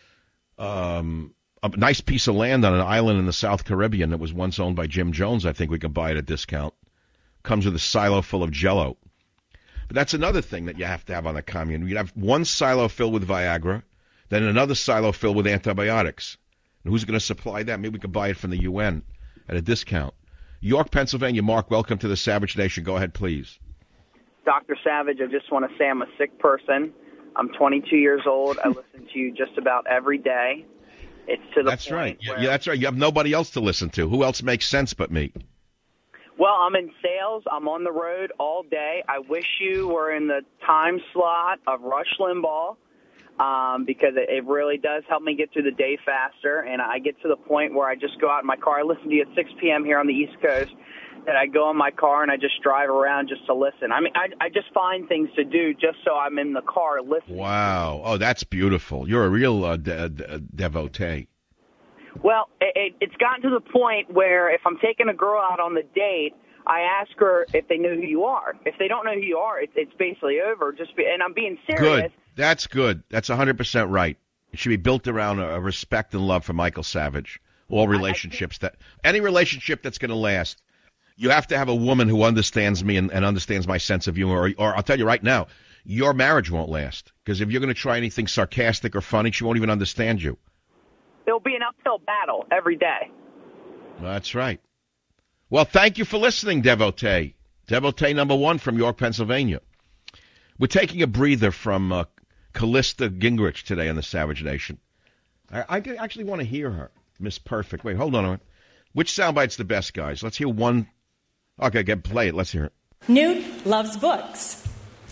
Speaker 4: um, a nice piece of land on an island in the South Caribbean that was once owned by Jim Jones. I think we could buy it at a discount. Comes with a silo full of Jell-O. But that's another thing that you have to have on a commune. You'd have one silo filled with Viagra, then another silo filled with antibiotics. And who's going to supply that? Maybe we could buy it from the U N at a discount. York, Pennsylvania. Mark, welcome to the Savage Nation. Go ahead, please.
Speaker 9: Doctor Savage, I just want to say I'm a sick person. I'm twenty-two years old. I listen to you just about every day. It's to the
Speaker 4: That's
Speaker 9: point
Speaker 4: right.
Speaker 9: where,
Speaker 4: Yeah, that's right. You have nobody else to listen to. Who else makes sense but me?
Speaker 9: Well, I'm in sales. I'm on the road all day. I wish you were in the time slot of Rush Limbaugh um, because it, it really does help me get through the day faster. And I get to the point where I just go out in my car. I listen to you at six p.m. here on the East Coast. And I go in my car and I just drive around just to listen. I mean, I, I just find things to do just so I'm in the car listening.
Speaker 4: Wow. Oh, that's beautiful. You're a real uh, de- de- devotee.
Speaker 9: Well, it, it, it's gotten to the point where if I'm taking a girl out on the date, I ask her if they know who you are. If they don't know who you are, it, it's basically over. Just be, and I'm being serious.
Speaker 4: Good. That's good. That's one hundred percent right. It should be built around a, a respect and love for Michael Savage. All relationships that any relationship that's going to last. You have to have a woman who understands me and, and understands my sense of humor, or, or I'll tell you right now, your marriage won't last. Because if you're going to try anything sarcastic or funny, she won't even understand you.
Speaker 9: It'll be an uphill battle every day.
Speaker 4: That's right. Well, thank you for listening, Devotee. Devotee number one from York, Pennsylvania. We're taking a breather from uh, Callista Gingrich today on the Savage Nation. I, I actually want to hear her, Miss Perfect. Wait, hold on a minute. Which soundbite's the best, guys? Let's hear one. Okay, get play it. Let's hear it.
Speaker 10: Newt loves books.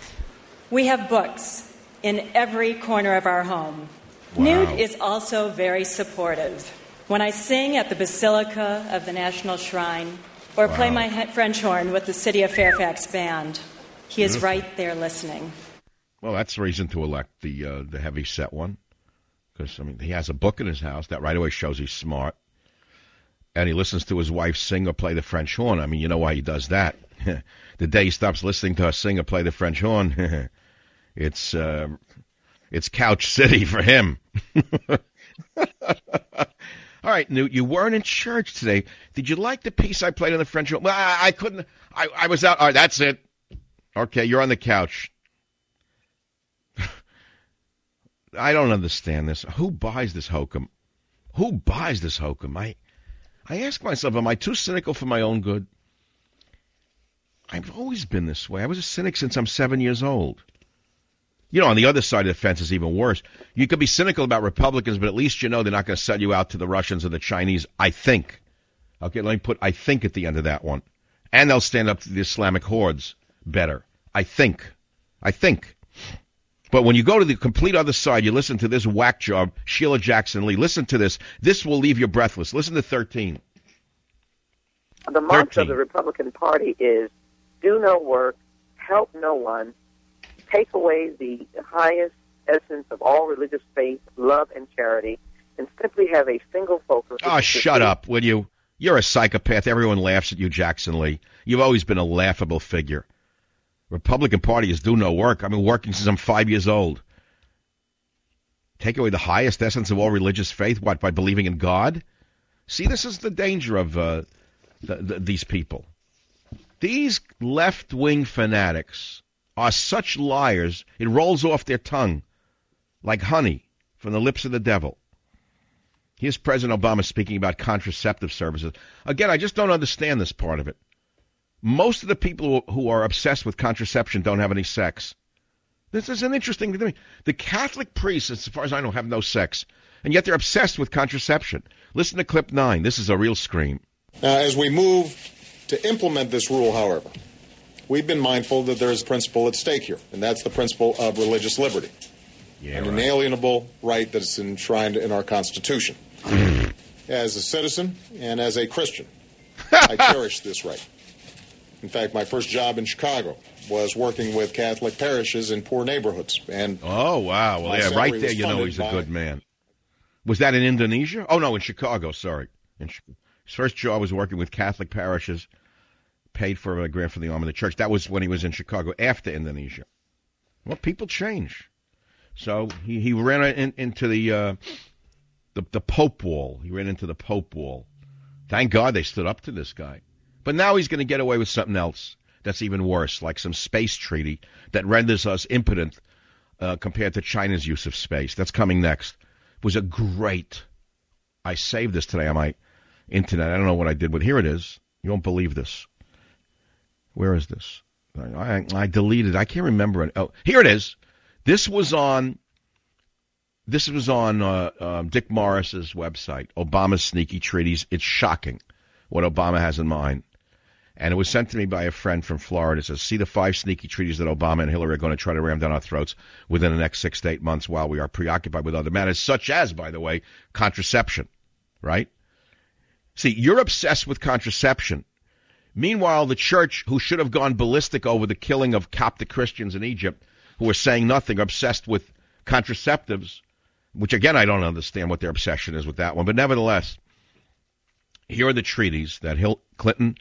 Speaker 10: We have books in every corner of our home.
Speaker 4: Wow.
Speaker 10: Newt is also very supportive. When I sing at the Basilica of the National Shrine, Or play my he- French horn with the City of Fairfax Band. He is right there listening.
Speaker 4: Well, that's the reason to elect the uh, the heavy set one. Because, I mean, he has a book in his house. That right away shows he's smart. And he listens to his wife sing or play the French horn. I mean, you know why he does that. The day he stops listening to her sing or play the French horn, it's uh, it's Couch City for him. All right, Newt, you weren't in church today. Did you like the piece I played on the French horn? Well, I, I couldn't. I, I was out. All right, that's it. Okay, you're on the couch. I don't understand this. Who buys this hokum? Who buys this hokum? I, I ask myself, am I too cynical for my own good? I've always been this way. I was a cynic since I'm seven years old. You know, on the other side of the fence is even worse. You could be cynical about Republicans, but at least you know they're not going to sell you out to the Russians or the Chinese, I think. Okay, let me put I think at the end of that one. And they'll stand up to the Islamic hordes better. I think. I think. But when you go to the complete other side, you listen to this whack job, Sheila Jackson Lee. Listen to this. This will leave you breathless. Listen to thirteen.
Speaker 11: The mantra of the Republican Party is do no work, help no one, take away the highest essence of all religious faith, love, and charity, and simply have a single focus.
Speaker 4: Oh, shut up, will you? You're a psychopath. Everyone laughs at you, Jackson Lee. You've always been a laughable figure. Republican Party is do no work. I've been working since I'm five years old. Take away the highest essence of all religious faith, what, by believing in God? See, this is the danger of uh, the, the, these people. These left-wing fanatics are such liars, it rolls off their tongue like honey from the lips of the devil. Here's President Obama speaking about contraceptive services. Again, I just don't understand this part of it. Most of the people who are obsessed with contraception don't have any sex. This is an interesting thing to me. The Catholic priests, as far as I know, have no sex, and yet they're obsessed with contraception. Listen to clip nine. This is a real scream.
Speaker 12: Now, as we move to implement this rule, however, we've been mindful that there is a principle at stake here, and that's the principle of religious liberty,
Speaker 4: yeah,
Speaker 12: an
Speaker 4: right.
Speaker 12: inalienable right that's enshrined in our Constitution. As a citizen and as a Christian, I cherish this right. In fact, my first job in Chicago was working with Catholic parishes in poor neighborhoods. And
Speaker 4: oh, wow. Well, yeah, right there you know he's a good man. Was that in Indonesia? Oh, no, in Chicago, sorry. In, his first job was working with Catholic parishes, paid for a grant from the arm of the church. That was when he was in Chicago, after Indonesia. Well, people change. So he, he ran in, into the, uh, the the Pope wall. He ran into the Pope wall. Thank God they stood up to this guy. But now he's going to get away with something else that's even worse, like some space treaty that renders us impotent uh, compared to China's use of space. That's coming next. It was a great... I saved this today on my internet. I don't know what I did, but here it is. You won't believe this. Where is this? I, I deleted it. I can't remember it. Oh, here it is. This was on... This was on uh, uh, Dick Morris's website, Obama's Sneaky Treaties. It's shocking what Obama has in mind. And it was sent to me by a friend from Florida. It says, see the five sneaky treaties that Obama and Hillary are going to try to ram down our throats within the next six to eight months while we are preoccupied with other matters, such as, by the way, contraception, right? See, you're obsessed with contraception. Meanwhile, the church, who should have gone ballistic over the killing of Coptic Christians in Egypt, who are saying nothing, are obsessed with contraceptives, which, again, I don't understand what their obsession is with that one. But nevertheless, here are the treaties that Hill- Clinton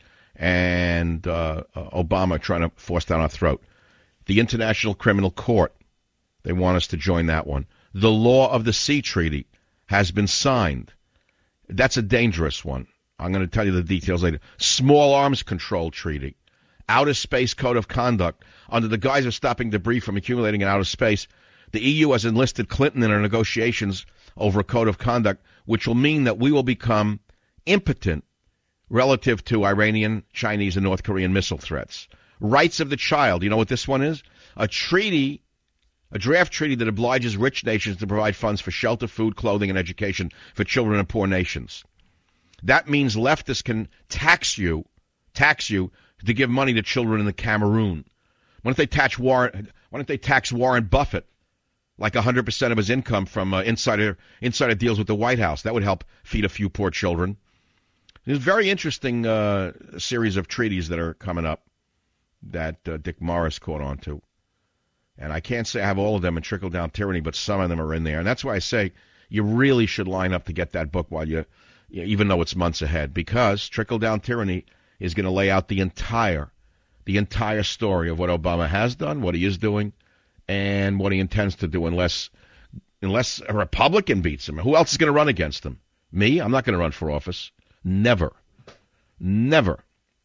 Speaker 4: and uh, uh, Obama are trying to force down our throat. The International Criminal Court, they want us to join that one. The Law of the Sea Treaty has been signed. That's a dangerous one. I'm going to tell you the details later. Small Arms Control Treaty. Outer Space Code of Conduct. Under the guise of stopping debris from accumulating in outer space, the E U has enlisted Clinton in our negotiations over a code of conduct, which will mean that we will become impotent relative to Iranian, Chinese, and North Korean missile threats. Rights of the child. You know what this one is? A treaty, a draft treaty that obliges rich nations to provide funds for shelter, food, clothing, and education for children in poor nations. That means leftists can tax you, tax you to give money to children in the Cameroon. Why don't they tax Warren? Why don't they tax Warren Buffett like one hundred percent of his income from uh, insider insider deals with the White House? That would help feed a few poor children. There's a very interesting uh, series of treaties that are coming up that uh, Dick Morris caught on to. And I can't say I have all of them in Trickle-Down Tyranny, but some of them are in there. And that's why I say you really should line up to get that book while you, you even though it's months ahead, because Trickle-Down Tyranny is going to lay out the entire, the entire story of what Obama has done, what he is doing, and what he intends to do unless, unless a Republican beats him. Who else is going to run against him? Me? I'm not going to run for office. Never. Never.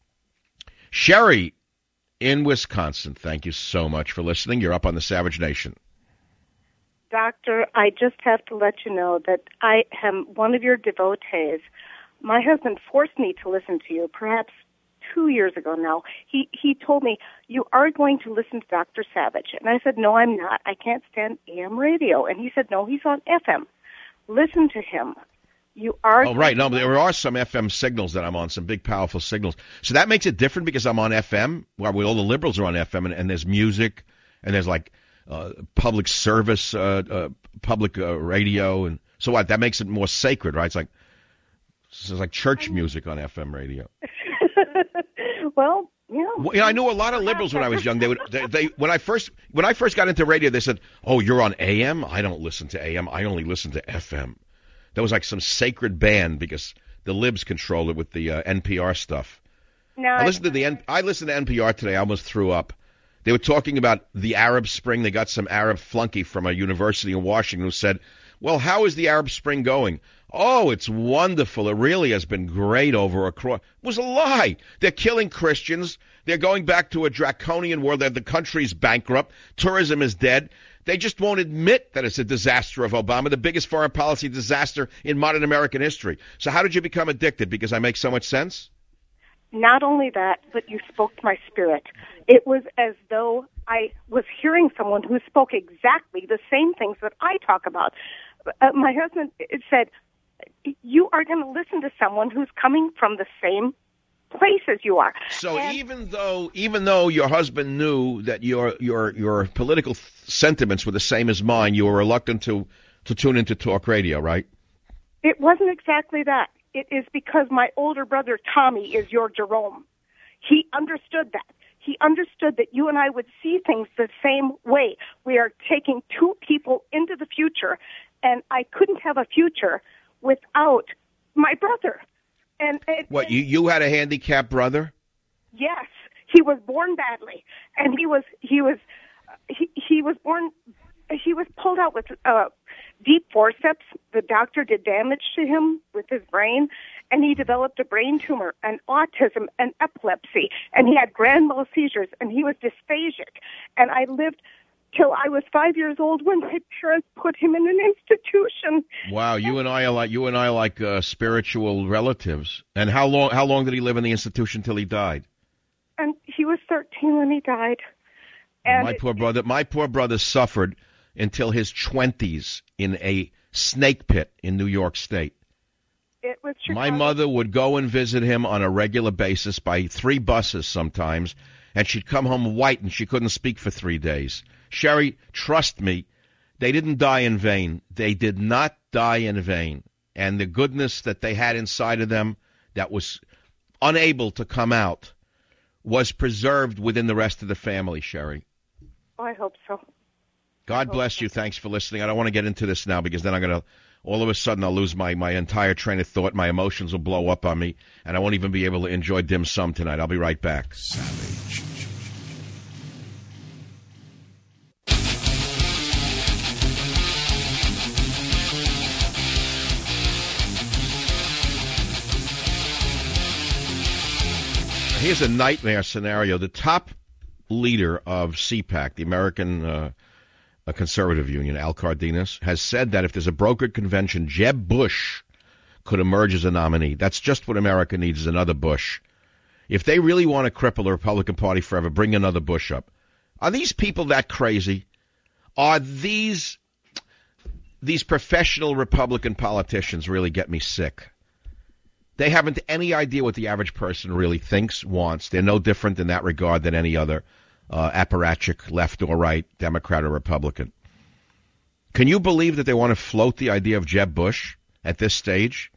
Speaker 4: Sherry in Wisconsin, thank you so much for listening. You're up on the Savage Nation.
Speaker 13: Doctor, I just have to let you know that I am one of your devotees. My husband forced me to listen to you, perhaps two years ago now. He he told me, you are going to listen to Doctor Savage. And I said, no, I'm not. I can't stand A M radio. And he said, no, he's on F M. Listen to him. You are.
Speaker 4: Oh, right. No, there are some F M signals that I'm on, some big, powerful signals. So that makes it different because I'm on F M, where all the liberals are on F M, and, and there's music, and there's like uh, public service, uh, uh, public uh, radio, and so what? That makes it more sacred, right? It's like it's like church music on F M radio.
Speaker 13: Well, yeah.
Speaker 4: Well, you know, I knew a lot of liberals when I was young. They would, they, they when I first when I first got into radio, they said, "Oh, you're on A M? I don't listen to A M. I only listen to F M." That was like some sacred band because the libs control it with the uh, N P R stuff.
Speaker 13: No,
Speaker 4: I listened to the N- I listened to N P R today. I almost threw up. They were talking about the Arab Spring. They got some Arab flunky from a university in Washington who said, "Well, how is the Arab Spring going?" "Oh, it's wonderful. It really has been great over across." It was a lie. They're killing Christians. They're going back to a draconian world. The country's bankrupt. Tourism is dead. They just won't admit that it's a disaster of Obama, the biggest foreign policy disaster in modern American history. So how did you become addicted? Because I make so much sense?
Speaker 13: Not only that, but you spoke to my spirit. It was as though I was hearing someone who spoke exactly the same things that I talk about. Uh, my husband said, you are going to listen to someone who's coming from the same place as you are.
Speaker 4: So
Speaker 13: and
Speaker 4: even though even though your husband knew that your your your political th- sentiments were the same as mine, you were reluctant to, to tune into talk radio, right?
Speaker 13: It wasn't exactly that. It is because my older brother, Tommy, is your Jerome. He understood that. He understood that you and I would see things the same way. We are taking two people into the future, and I couldn't have a future without my brother. And, and
Speaker 4: What, you, you had a handicapped brother?
Speaker 13: Yes, he was born badly, and he was he was he, he was born he was pulled out with uh, deep forceps. The doctor did damage to him with his brain, and he developed a brain tumor, and autism, and epilepsy, and he had grand mal seizures, and he was dysphasic. And I lived till I was five years old when my parents put him in an institution.
Speaker 4: Wow, you and I are like you and I are like uh, spiritual relatives. And how long how long did he live in the institution till he died?
Speaker 13: And he was thirteen when he died. And
Speaker 4: my poor brother, my poor brother suffered until his twenties in a snake pit in New York State.
Speaker 13: It was Chicago.
Speaker 4: My mother would go and visit him on a regular basis by three buses sometimes, and she'd come home white and she couldn't speak for three days. Sherry, trust me, they didn't die in vain. They did not die in vain. And the goodness that they had inside of them that was unable to come out was preserved within the rest of the family, Sherry.
Speaker 13: Oh, I hope so.
Speaker 4: God bless you. Thanks for listening. I don't want to get into this now because then I'm going to, all of a sudden, I'll lose my, my entire train of thought. My emotions will blow up on me, and I won't even be able to enjoy dim sum tonight. I'll be right back.
Speaker 1: Savage.
Speaker 4: Here's a nightmare scenario. The top leader of C PAC, the American uh, Conservative Union, Al Cardenas, has said that if there's a brokered convention, Jeb Bush could emerge as a nominee. That's just what America needs, is another Bush. If they really want to cripple the Republican Party forever, bring another Bush up. Are these people that crazy? Are these these professional Republican politicians really get me sick? They haven't any idea what the average person really thinks, wants. They're no different in that regard than any other uh, apparatchik, left or right, Democrat or Republican. Can you believe that they want to float the idea of Jeb Bush at this stage?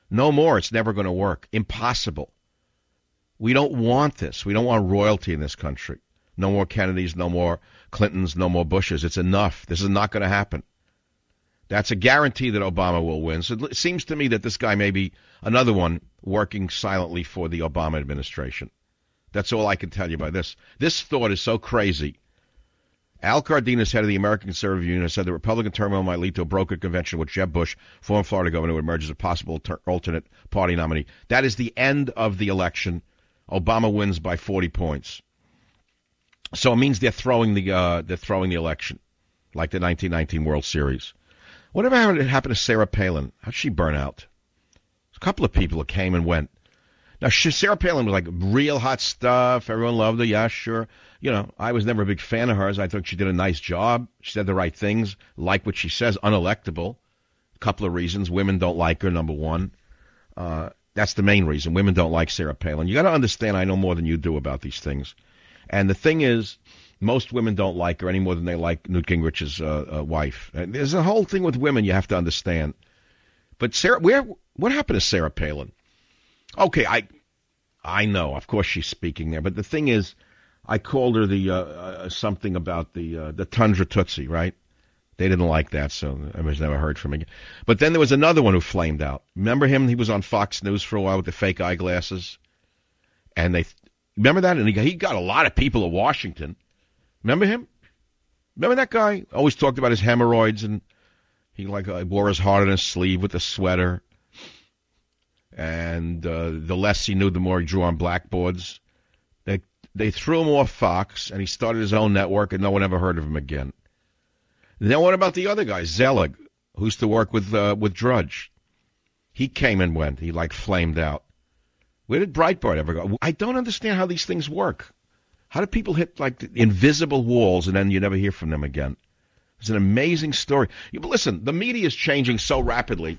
Speaker 4: No more. It's never going to work. Impossible. We don't want this. We don't want royalty in this country. No more Kennedys, no more Clintons, no more Bushes. It's enough. This is not going to happen. That's a guarantee that Obama will win. So it seems to me that this guy may be another one working silently for the Obama administration. That's all I can tell you by this. This thought is so crazy. Al Cardenas, head of the American Conservative Union, said the Republican turmoil might lead to a brokered convention with Jeb Bush, former Florida governor, who emerges as a possible ter- alternate party nominee. That is the end of the election. Obama wins by forty points. So it means they're throwing the uh, they're throwing the election, like the nineteen nineteen World Series. Whatever happened to Sarah Palin? How'd she burn out? A couple of people that came and went. Now, Sarah Palin was like real hot stuff. Everyone loved her. Yeah, sure. You know, I was never a big fan of hers. I thought she did a nice job. She said the right things. Like what she says. Unelectable. A couple of reasons. Women don't like her, number one. Uh, that's the main reason. Women don't like Sarah Palin. You got to understand I know more than you do about these things. And the thing is, most women don't like her any more than they like Newt Gingrich's uh, uh, wife. And there's a whole thing with women you have to understand. But Sarah, where, what happened to Sarah Palin? Okay, I I know. Of course she's speaking there. But the thing is, I called her the uh, uh, something about the uh, the Tundra Tootsie, right? They didn't like that, so I was never heard from again. But then there was another one who flamed out. Remember him? He was on Fox News for a while with the fake eyeglasses. And they remember that? And he, he got a lot of people in Washington. Remember him? Remember that guy? Always talked about his hemorrhoids, and he like uh, wore his heart on his sleeve with a sweater. And uh, the less he knew, the more he drew on blackboards. They they threw him off Fox, and he started his own network, and no one ever heard of him again. And then what about the other guy, Zelig, who used to work with uh, with Drudge? He came and went. He, like, flamed out. Where did Breitbart ever go? I don't understand how these things work. How do people hit, like, invisible walls, and then you never hear from them again? It's an amazing story. You, listen, the media is changing so rapidly.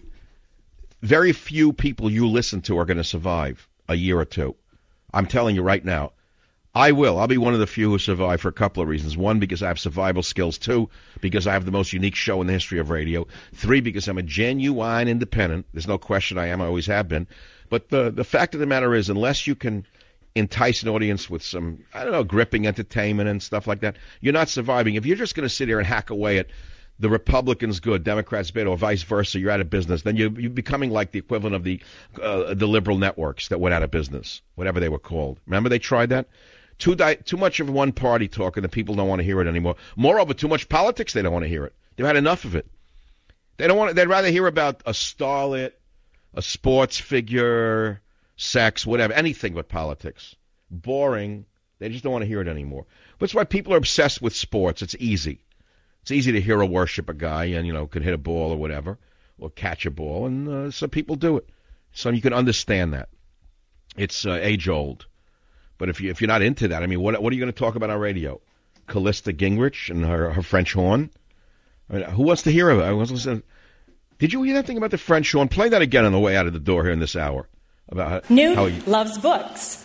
Speaker 4: Very few people you listen to are going to survive a year or two. I'm telling you right now. I will. I'll be one of the few who survive for a couple of reasons. One, because I have survival skills. Two, because I have the most unique show in the history of radio. Three, because I'm a genuine independent. There's no question I am. I always have been. But the, the fact of the matter is, unless you can entice an audience with some, I don't know, gripping entertainment and stuff like that, you're not surviving. If you're just going to sit here and hack away at the Republicans good, Democrats bad, or vice versa, you're out of business. Then you, you're becoming like the equivalent of the uh, the liberal networks that went out of business, whatever they were called. Remember they tried that? Too di- too much of one party talk, and the people don't want to hear it anymore. Moreover, too much politics, they don't want to hear it. They've had enough of it. They don't want. They'd rather hear about a starlet, a sports figure, sex, whatever, anything but politics. Boring. They just don't want to hear it anymore. That's why people are obsessed with sports. It's easy. It's easy to hero worship a guy and, you know, could hit a ball or whatever, or catch a ball, and uh, some people do it. So you can understand that. It's uh, age-old. But if, you, if you're not into that, I mean, what, what are you going to talk about on radio? Callista Gingrich and her, her French horn? I mean, who wants to hear of it? I was listening. Did you hear that thing about the French horn? Play that again on the way out of the door here in this hour. About how,
Speaker 10: Newt
Speaker 4: how you...
Speaker 10: loves books.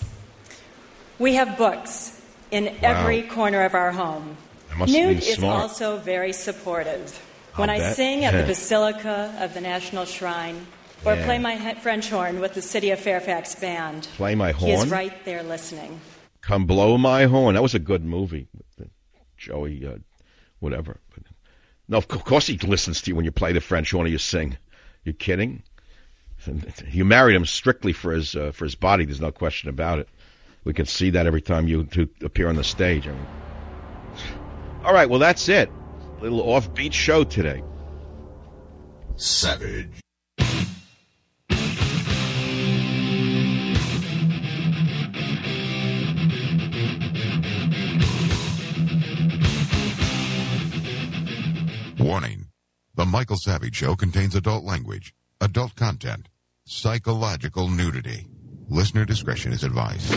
Speaker 10: We have books in every
Speaker 4: wow.
Speaker 10: corner of our home.
Speaker 4: Must
Speaker 10: Newt
Speaker 4: be
Speaker 10: is
Speaker 4: smart.
Speaker 10: also very supportive.
Speaker 4: I'll
Speaker 10: When I
Speaker 4: bet.
Speaker 10: sing at the
Speaker 4: Yeah.
Speaker 10: Basilica of the National Shrine or
Speaker 4: Yeah.
Speaker 10: play my he- French horn with the City of Fairfax Band,
Speaker 4: Play my
Speaker 10: he is
Speaker 4: horn?
Speaker 10: right there listening.
Speaker 4: Come blow my horn. That was a good movie. Joey, uh, whatever. But, no, of course he listens to you when you play the French horn or you sing. You kidding? You married him strictly for his uh, for his body. There's no question about it. We can see that every time you to appear on the stage. I mean, all right, well, that's it. A little offbeat show today.
Speaker 1: Savage. Warning. The Michael Savage Show contains adult language, adult content, psychological nudity. Listener discretion is advised.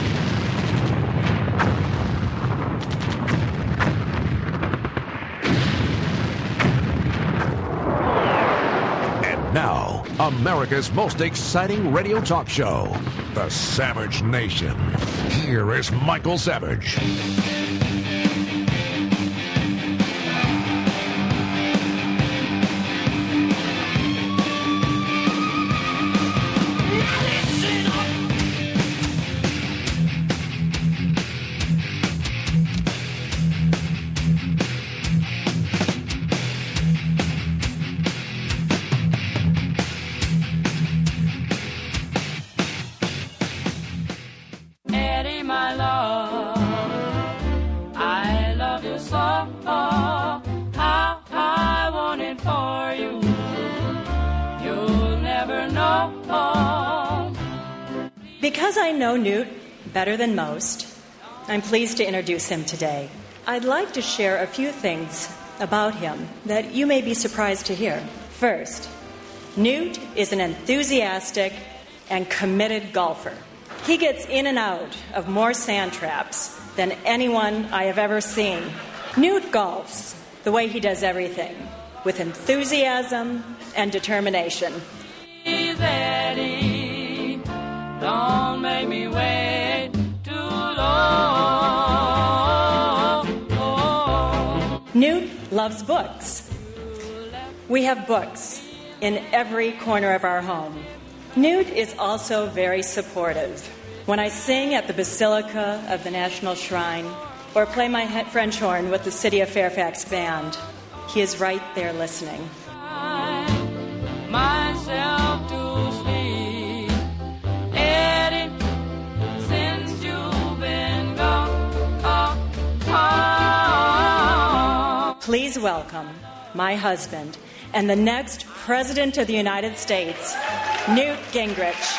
Speaker 2: And now, America's most exciting radio talk show, The Savage Nation. Here is Michael Savage.
Speaker 10: Because I know Newt better than most, I'm pleased to introduce him today. I'd like to share a few things about him that you may be surprised to hear. First, Newt is an enthusiastic and committed golfer. He gets in and out of more sand traps than anyone I have ever seen. Newt golfs the way he does everything, with enthusiasm and determination.
Speaker 5: Eddie, don't make me wait too long.
Speaker 10: Newt loves books. We have books in every corner of our home. Newt is also very supportive. When I sing at the Basilica of the National Shrine or play my French horn with the City of Fairfax Band, he is right there listening.
Speaker 5: Myself to sleep, Eddie, since you've been gone. Oh, oh.
Speaker 10: Please welcome my husband and the next President of the United States, Newt Gingrich.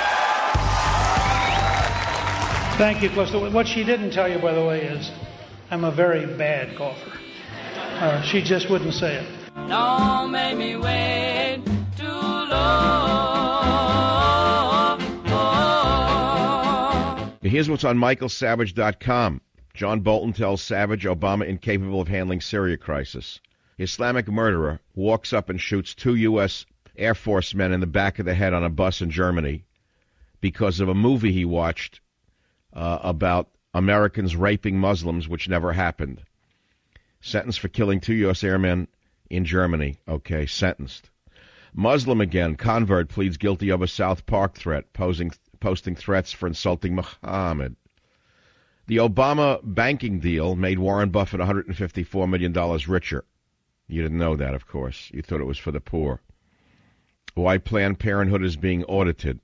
Speaker 14: Thank you, Crystal. What she didn't tell you, by the way, is I'm a very bad golfer. Uh, she just wouldn't say it.
Speaker 5: Don't make me wait too long.
Speaker 4: Here's what's on Michael Savage dot com. John Bolton tells Savage Obama incapable of handling Syria crisis. Islamic murderer walks up and shoots two U S Air Force men in the back of the head on a bus in Germany because of a movie he watched uh, about Americans raping Muslims, which never happened. Sentenced for killing two U S airmen in Germany. Okay, sentenced. Muslim again. Convert pleads guilty of a South Park threat, posing, posting threats for insulting Muhammad. The Obama banking deal made Warren Buffett one hundred fifty-four million dollars richer. You didn't know that, of course. You thought it was for the poor. Why Planned Parenthood is being audited.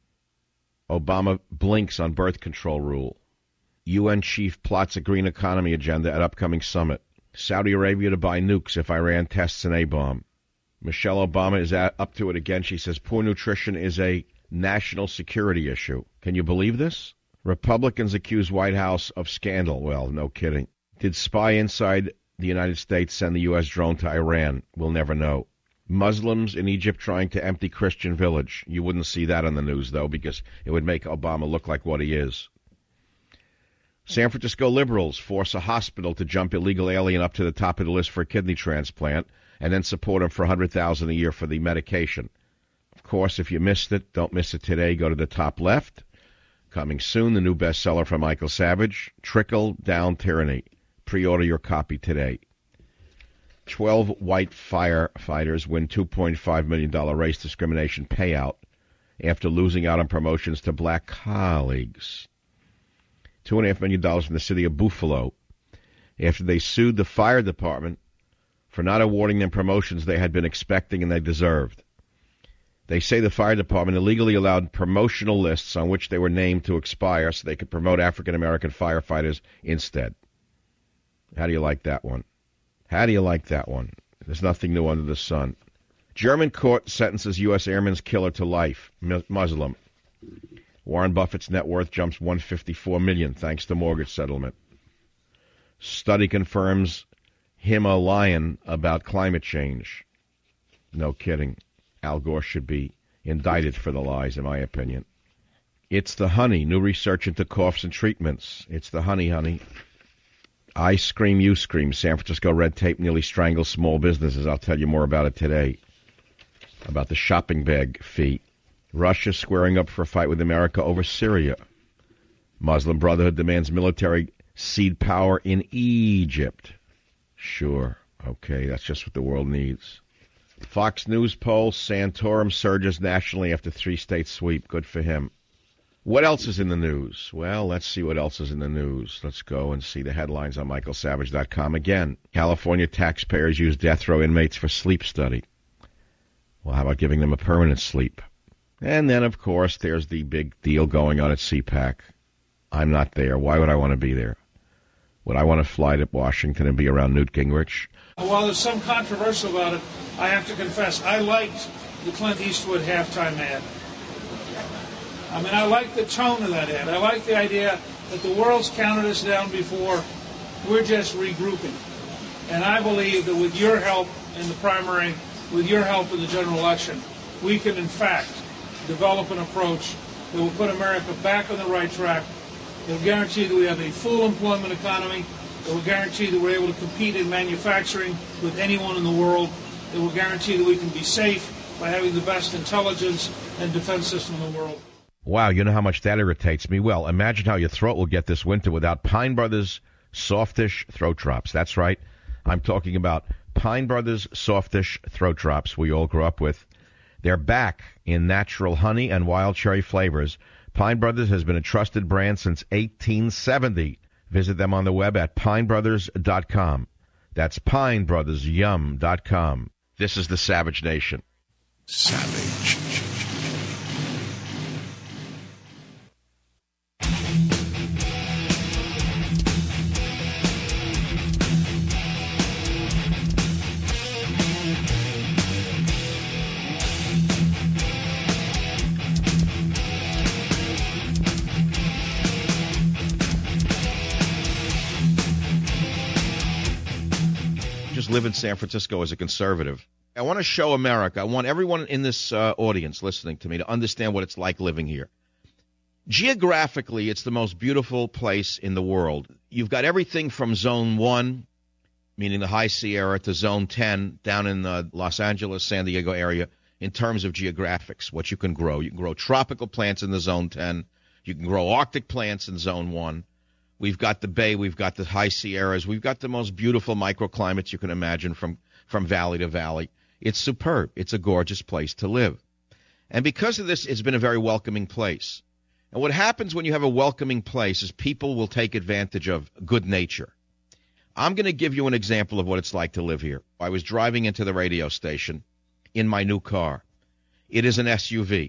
Speaker 4: Obama blinks on birth control rule. U N chief plots a green economy agenda at upcoming summit. Saudi Arabia to buy nukes if Iran tests an A-bomb. Michelle Obama is at, up to it again. She says poor nutrition is a national security issue. Can you believe this? Republicans accuse White House of scandal. Well, no kidding. Did spy inside the United States send the U S drone to Iran? We'll never know. Muslims in Egypt trying to empty Christian village. You wouldn't see that on the news, though, because it would make Obama look like what he is. San Francisco liberals force a hospital to jump illegal alien up to the top of the list for a kidney transplant and then support him for one hundred thousand dollars a year for the medication. Of course, if you missed it, don't miss it today. Go to the top left. Coming soon, the new bestseller from Michael Savage, Trickle Down Tyranny. Pre-order your copy today. Twelve white firefighters win two point five million dollars race discrimination payout after losing out on promotions to black colleagues. two point five million dollars from the city of Buffalo after they sued the fire department for not awarding them promotions they had been expecting and they deserved. They say the fire department illegally allowed promotional lists on which they were named to expire so they could promote African-American firefighters instead. How do you like that one? How do you like that one? There's nothing new under the sun. German court sentences U S airman's killer to life, Muslim. Warren Buffett's net worth jumps one hundred fifty-four million dollars thanks to mortgage settlement. Study confirms him a lying about climate change. No kidding. Al Gore should be indicted for the lies, in my opinion. It's the honey. New research into coughs and treatments. It's the honey, honey. I scream, you scream. San Francisco red tape nearly strangles small businesses. I'll tell you more about it today. About the shopping bag fee. Russia squaring up for a fight with America over Syria. Muslim Brotherhood demands military seed power in Egypt. Sure. Okay, that's just what the world needs. Fox News poll, Santorum surges nationally after three-state sweep. Good for him. What else is in the news? Well, let's see what else is in the news. Let's go and see the headlines on Michael Savage dot com again. California taxpayers use death row inmates for sleep study. Well, how about giving them a permanent sleep? And then, of course, there's the big deal going on at C PAC. I'm not there. Why would I want to be there? Would I want to fly to Washington and be around Newt Gingrich?
Speaker 14: While there's some controversy about it, I have to confess, I liked the Clint Eastwood halftime ad. I mean, I like the tone of that ad. I like the idea that the world's counted us down before. We're just regrouping. And I believe that with your help in the primary, with your help in the general election, we can, in fact, develop an approach that will put America back on the right track. It will guarantee that we have a full employment economy. It will guarantee that we're able to compete in manufacturing with anyone in the world. It will guarantee that we can be safe by having the best intelligence and defense system in the world.
Speaker 4: Wow, you know how much that irritates me? Well, imagine how your throat will get this winter without Pine Brothers Softish Throat Drops. That's right. I'm talking about Pine Brothers Softish Throat Drops we all grew up with. They're back in natural honey and wild cherry flavors. Pine Brothers has been a trusted brand since eighteen seventy. Visit them on the web at pine brothers dot com. That's pine brothers yum dot com. This is the Savage Nation.
Speaker 1: Savage.
Speaker 4: Live in San Francisco as a conservative. I want to show America. I want everyone in this uh, audience listening to me to understand what it's like living here. Geographically, it's the most beautiful place in the world. You've got everything from Zone one, meaning the High Sierra, to Zone ten down in the Los Angeles, San Diego area in terms of geographics, what you can grow. You can grow tropical plants in the Zone ten. You can grow Arctic plants in Zone one. We've got the Bay, we've got the High Sierras, we've got the most beautiful microclimates you can imagine from, from valley to valley. It's superb. It's a gorgeous place to live. And because of this, it's been a very welcoming place. And what happens when you have a welcoming place is people will take advantage of good nature. I'm going to give you an example of what it's like to live here. I was driving into the radio station in my new car. It is an S U V.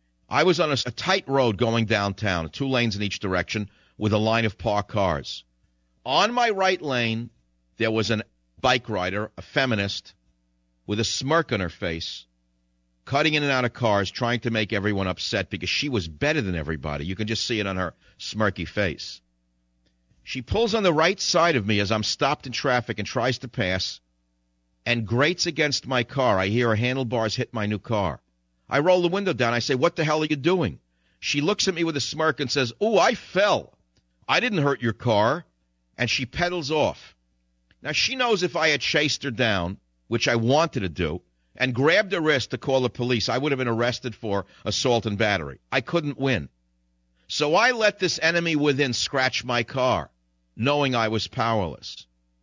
Speaker 4: I was on a, a tight road going downtown, two lanes in each direction, with a line of parked cars. On my right lane, there was a bike rider, a feminist, with a smirk on her face, cutting in and out of cars, trying to make everyone upset because she was better than everybody. You can just see it on her smirky face. She pulls on the right side of me as I'm stopped in traffic and tries to pass and grates against my car. I hear her handlebars hit my new car. I roll the window down. I say, "What the hell are you doing?" She looks at me with a smirk and says, "Ooh, I fell. I didn't hurt your car," and she pedals off. Now, she knows if I had chased her down, which I wanted to do, and grabbed her wrist to call the police, I would have been arrested for assault and battery. I couldn't win. So I let this enemy within scratch my car, knowing I was powerless.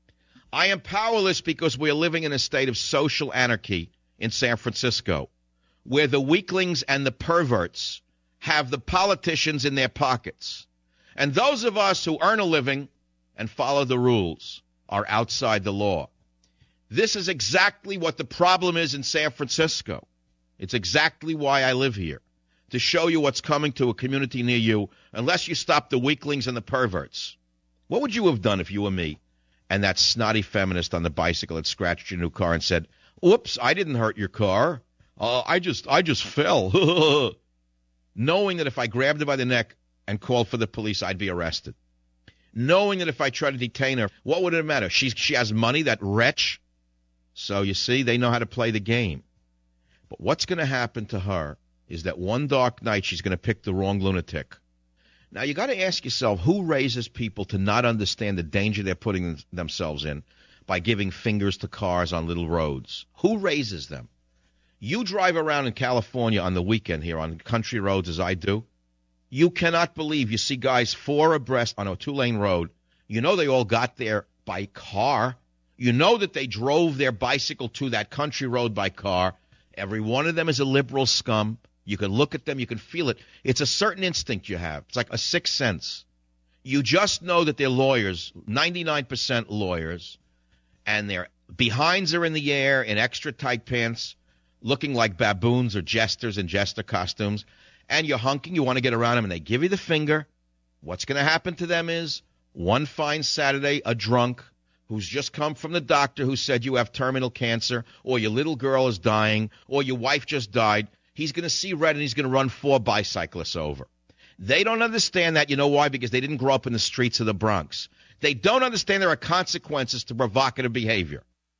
Speaker 4: I am powerless because we are living in a state of social anarchy in San Francisco, where the weaklings and the perverts have the politicians in their pockets. And those of us who earn a living and follow the rules are outside the law. This is exactly what the problem is in San Francisco. It's exactly why I live here, to show you what's coming to a community near you unless you stop the weaklings and the perverts. What would you have done if you were me and that snotty feminist on the bicycle had scratched your new car and said, "Oops, I didn't hurt your car. Uh, I just I just fell." Knowing that if I grabbed her by the neck and called for the police, I'd be arrested. Knowing that if I tried to detain her, what would it matter? She, she has money, that wretch. So, you see, they know how to play the game. But what's going to happen to her is that one dark night she's going to pick the wrong lunatic. Now, you got to ask yourself, who raises people to not understand the danger they're putting themselves in by giving fingers to cars on little roads? Who raises them? You drive around in California on the weekend here on country roads as I do. You cannot believe you see guys four abreast on a two-lane road. You know they all got there by car. You know that they drove their bicycle to that country road by car. Every one of them is a liberal scum. You can look at them. You can feel it. It's a certain instinct you have. It's like a sixth sense. You just know that they're lawyers, ninety-nine percent lawyers, and their behinds are in the air in extra tight pants, looking like baboons or jesters in jester costumes. And you're hunking, you want to get around them, and they give you the finger. What's going to happen to them is one fine Saturday, a drunk who's just come from the doctor who said you have terminal cancer, or your little girl is dying, or your wife just died, he's going to see red and he's going to run four bicyclists over. They don't understand that. You know why? Because they didn't grow up in the streets of the Bronx. They don't understand there are consequences to provocative behavior.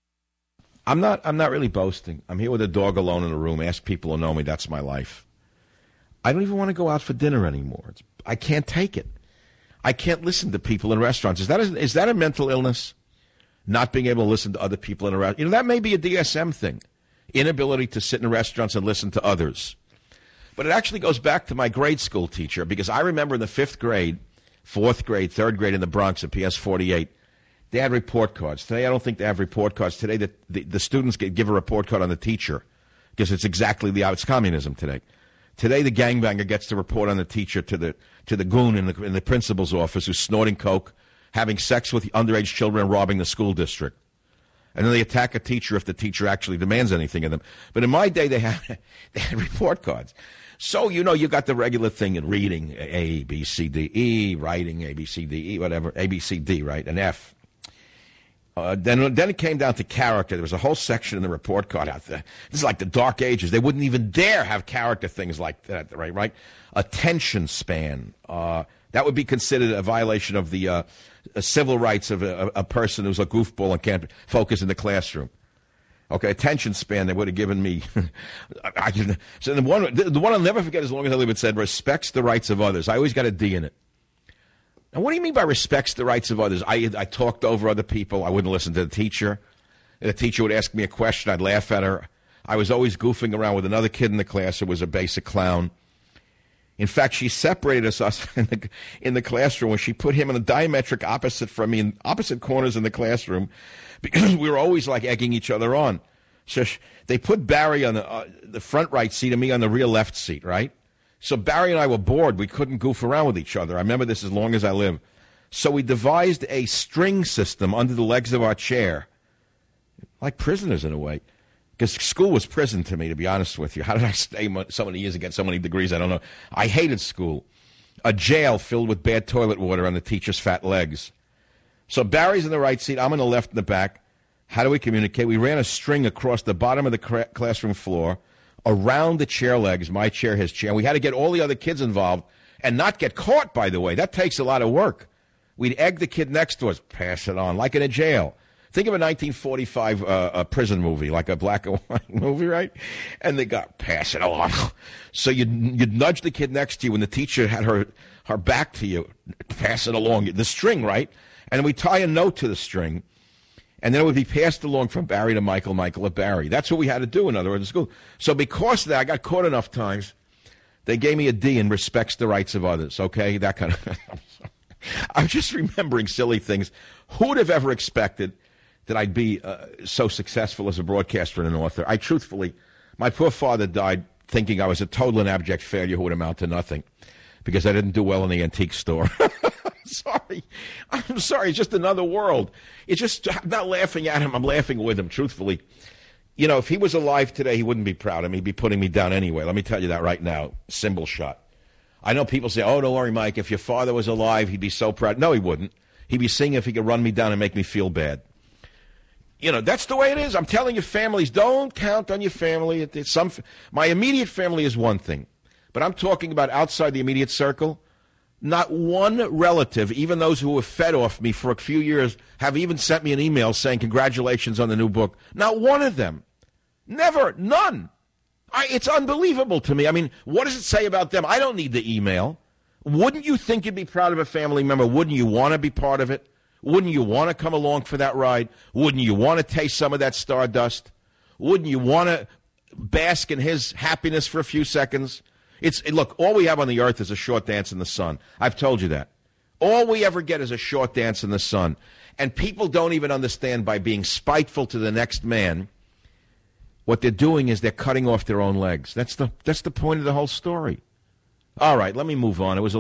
Speaker 4: I'm not I'm not really boasting. I'm here with a dog alone in a room. Ask people who know me. That's my life. I don't even want to go out for dinner anymore. It's, I can't take it. I can't listen to people in restaurants. Is that a, is that a mental illness? Not being able to listen to other people in a restaurant. You know, that may be a D S M thing. Inability to sit in restaurants and listen to others. But it actually goes back to my grade school teacher, because I remember in the fifth grade, fourth grade, third grade in the Bronx at P S forty-eight, they had report cards. Today, I don't think they have report cards. Today, the, the, the students get, give a report card on the teacher, because it's exactly the it's communism today. Today, the gangbanger gets to report on the teacher to the to the goon in the, in the principal's office who's snorting coke, having sex with underage children, and robbing the school district. And then they attack a teacher if the teacher actually demands anything of them. But in my day, they had, they had report cards. So, you know, you got the regular thing in reading, A, B, C, D, E, writing, A, B, C, D, E, whatever, A, B, C, D, right, and F. Uh, then, then it came down to character. There was a whole section in the report card out there. This is like the dark ages. They wouldn't even dare have character things like that, right, right? Attention span. Uh, that would be considered a violation of the uh, civil rights of a, a person who's a goofball and can't focus in the classroom. Okay, attention span, they would have given me. I, I, so the one, the one I'll never forget as long as I live, it said, respects the rights of others. I always got a D in it. Now, what do you mean by respects the rights of others? I, I talked over other people. I wouldn't listen to the teacher. The teacher would ask me a question. I'd laugh at her. I was always goofing around with another kid in the class who was a basic clown. In fact, she separated us, us in, the, in the classroom when she put him in a diametric opposite from me, in opposite corners in the classroom, because we were always like egging each other on. So she, they put Barry on the, uh, the front right seat and me on the rear left seat, right? So Barry and I were bored. We couldn't goof around with each other. I remember this as long as I live. So we devised a string system under the legs of our chair, like prisoners in a way. Because school was prison to me, to be honest with you. How did I stay so many years and get so many degrees? I don't know. I hated school. A jail filled with bad toilet water on the teacher's fat legs. So Barry's in the right seat. I'm in the left in the back. How do we communicate? We ran a string across the bottom of the cra- classroom floor, around the chair legs, my chair, his chair. We had to get all the other kids involved and not get caught, by the way. That takes a lot of work. We'd egg the kid next to us, pass it on, like in a jail. Think of a nineteen forty-five uh, a prison movie, like a black and white movie, right? And they got, pass it along. So you'd, you'd nudge the kid next to you when the teacher had her, her back to you, pass it along. The string, right? And we tie a note to the string, and then it would be passed along from Barry to Michael, Michael to Barry. That's what we had to do, in other words, in school. So because of that, I got caught enough times, they gave me a D in respects the rights of others, okay? That kind of... I'm just remembering silly things. Who would have ever expected that I'd be uh, so successful as a broadcaster and an author? I truthfully, my poor father died thinking I was a total and abject failure who would amount to nothing because I didn't do well in the antique store. Sorry. I'm sorry. It's just another world. It's just, I'm not laughing at him. I'm laughing with him, truthfully. You know, if he was alive today, he wouldn't be proud of me. He'd be putting me down anyway. Let me tell you that right now. Symbol shot. I know people say, oh, don't worry, Mike. If your father was alive, he'd be so proud. No, he wouldn't. He'd be seeing if he could run me down and make me feel bad. You know, that's the way it is. I'm telling you, families, don't count on your family. It, it's some, my immediate family is one thing. But I'm talking about outside the immediate circle. Not one relative, even those who have fed off me for a few years, have even sent me an email saying congratulations on the new book. Not one of them. Never. None. I, it's unbelievable to me. I mean, what does it say about them? I don't need the email. Wouldn't you think you'd be proud of a family member? Wouldn't you want to be part of it? Wouldn't you want to come along for that ride? Wouldn't you want to taste some of that stardust? Wouldn't you want to bask in his happiness for a few seconds? It's look, all we have on the earth is a short dance in the sun. I've told you that. All we ever get is a short dance in the sun. And people don't even understand by being spiteful to the next man, what they're doing is they're cutting off their own legs. That's the that's the point of the whole story. All right, let me move on. It was a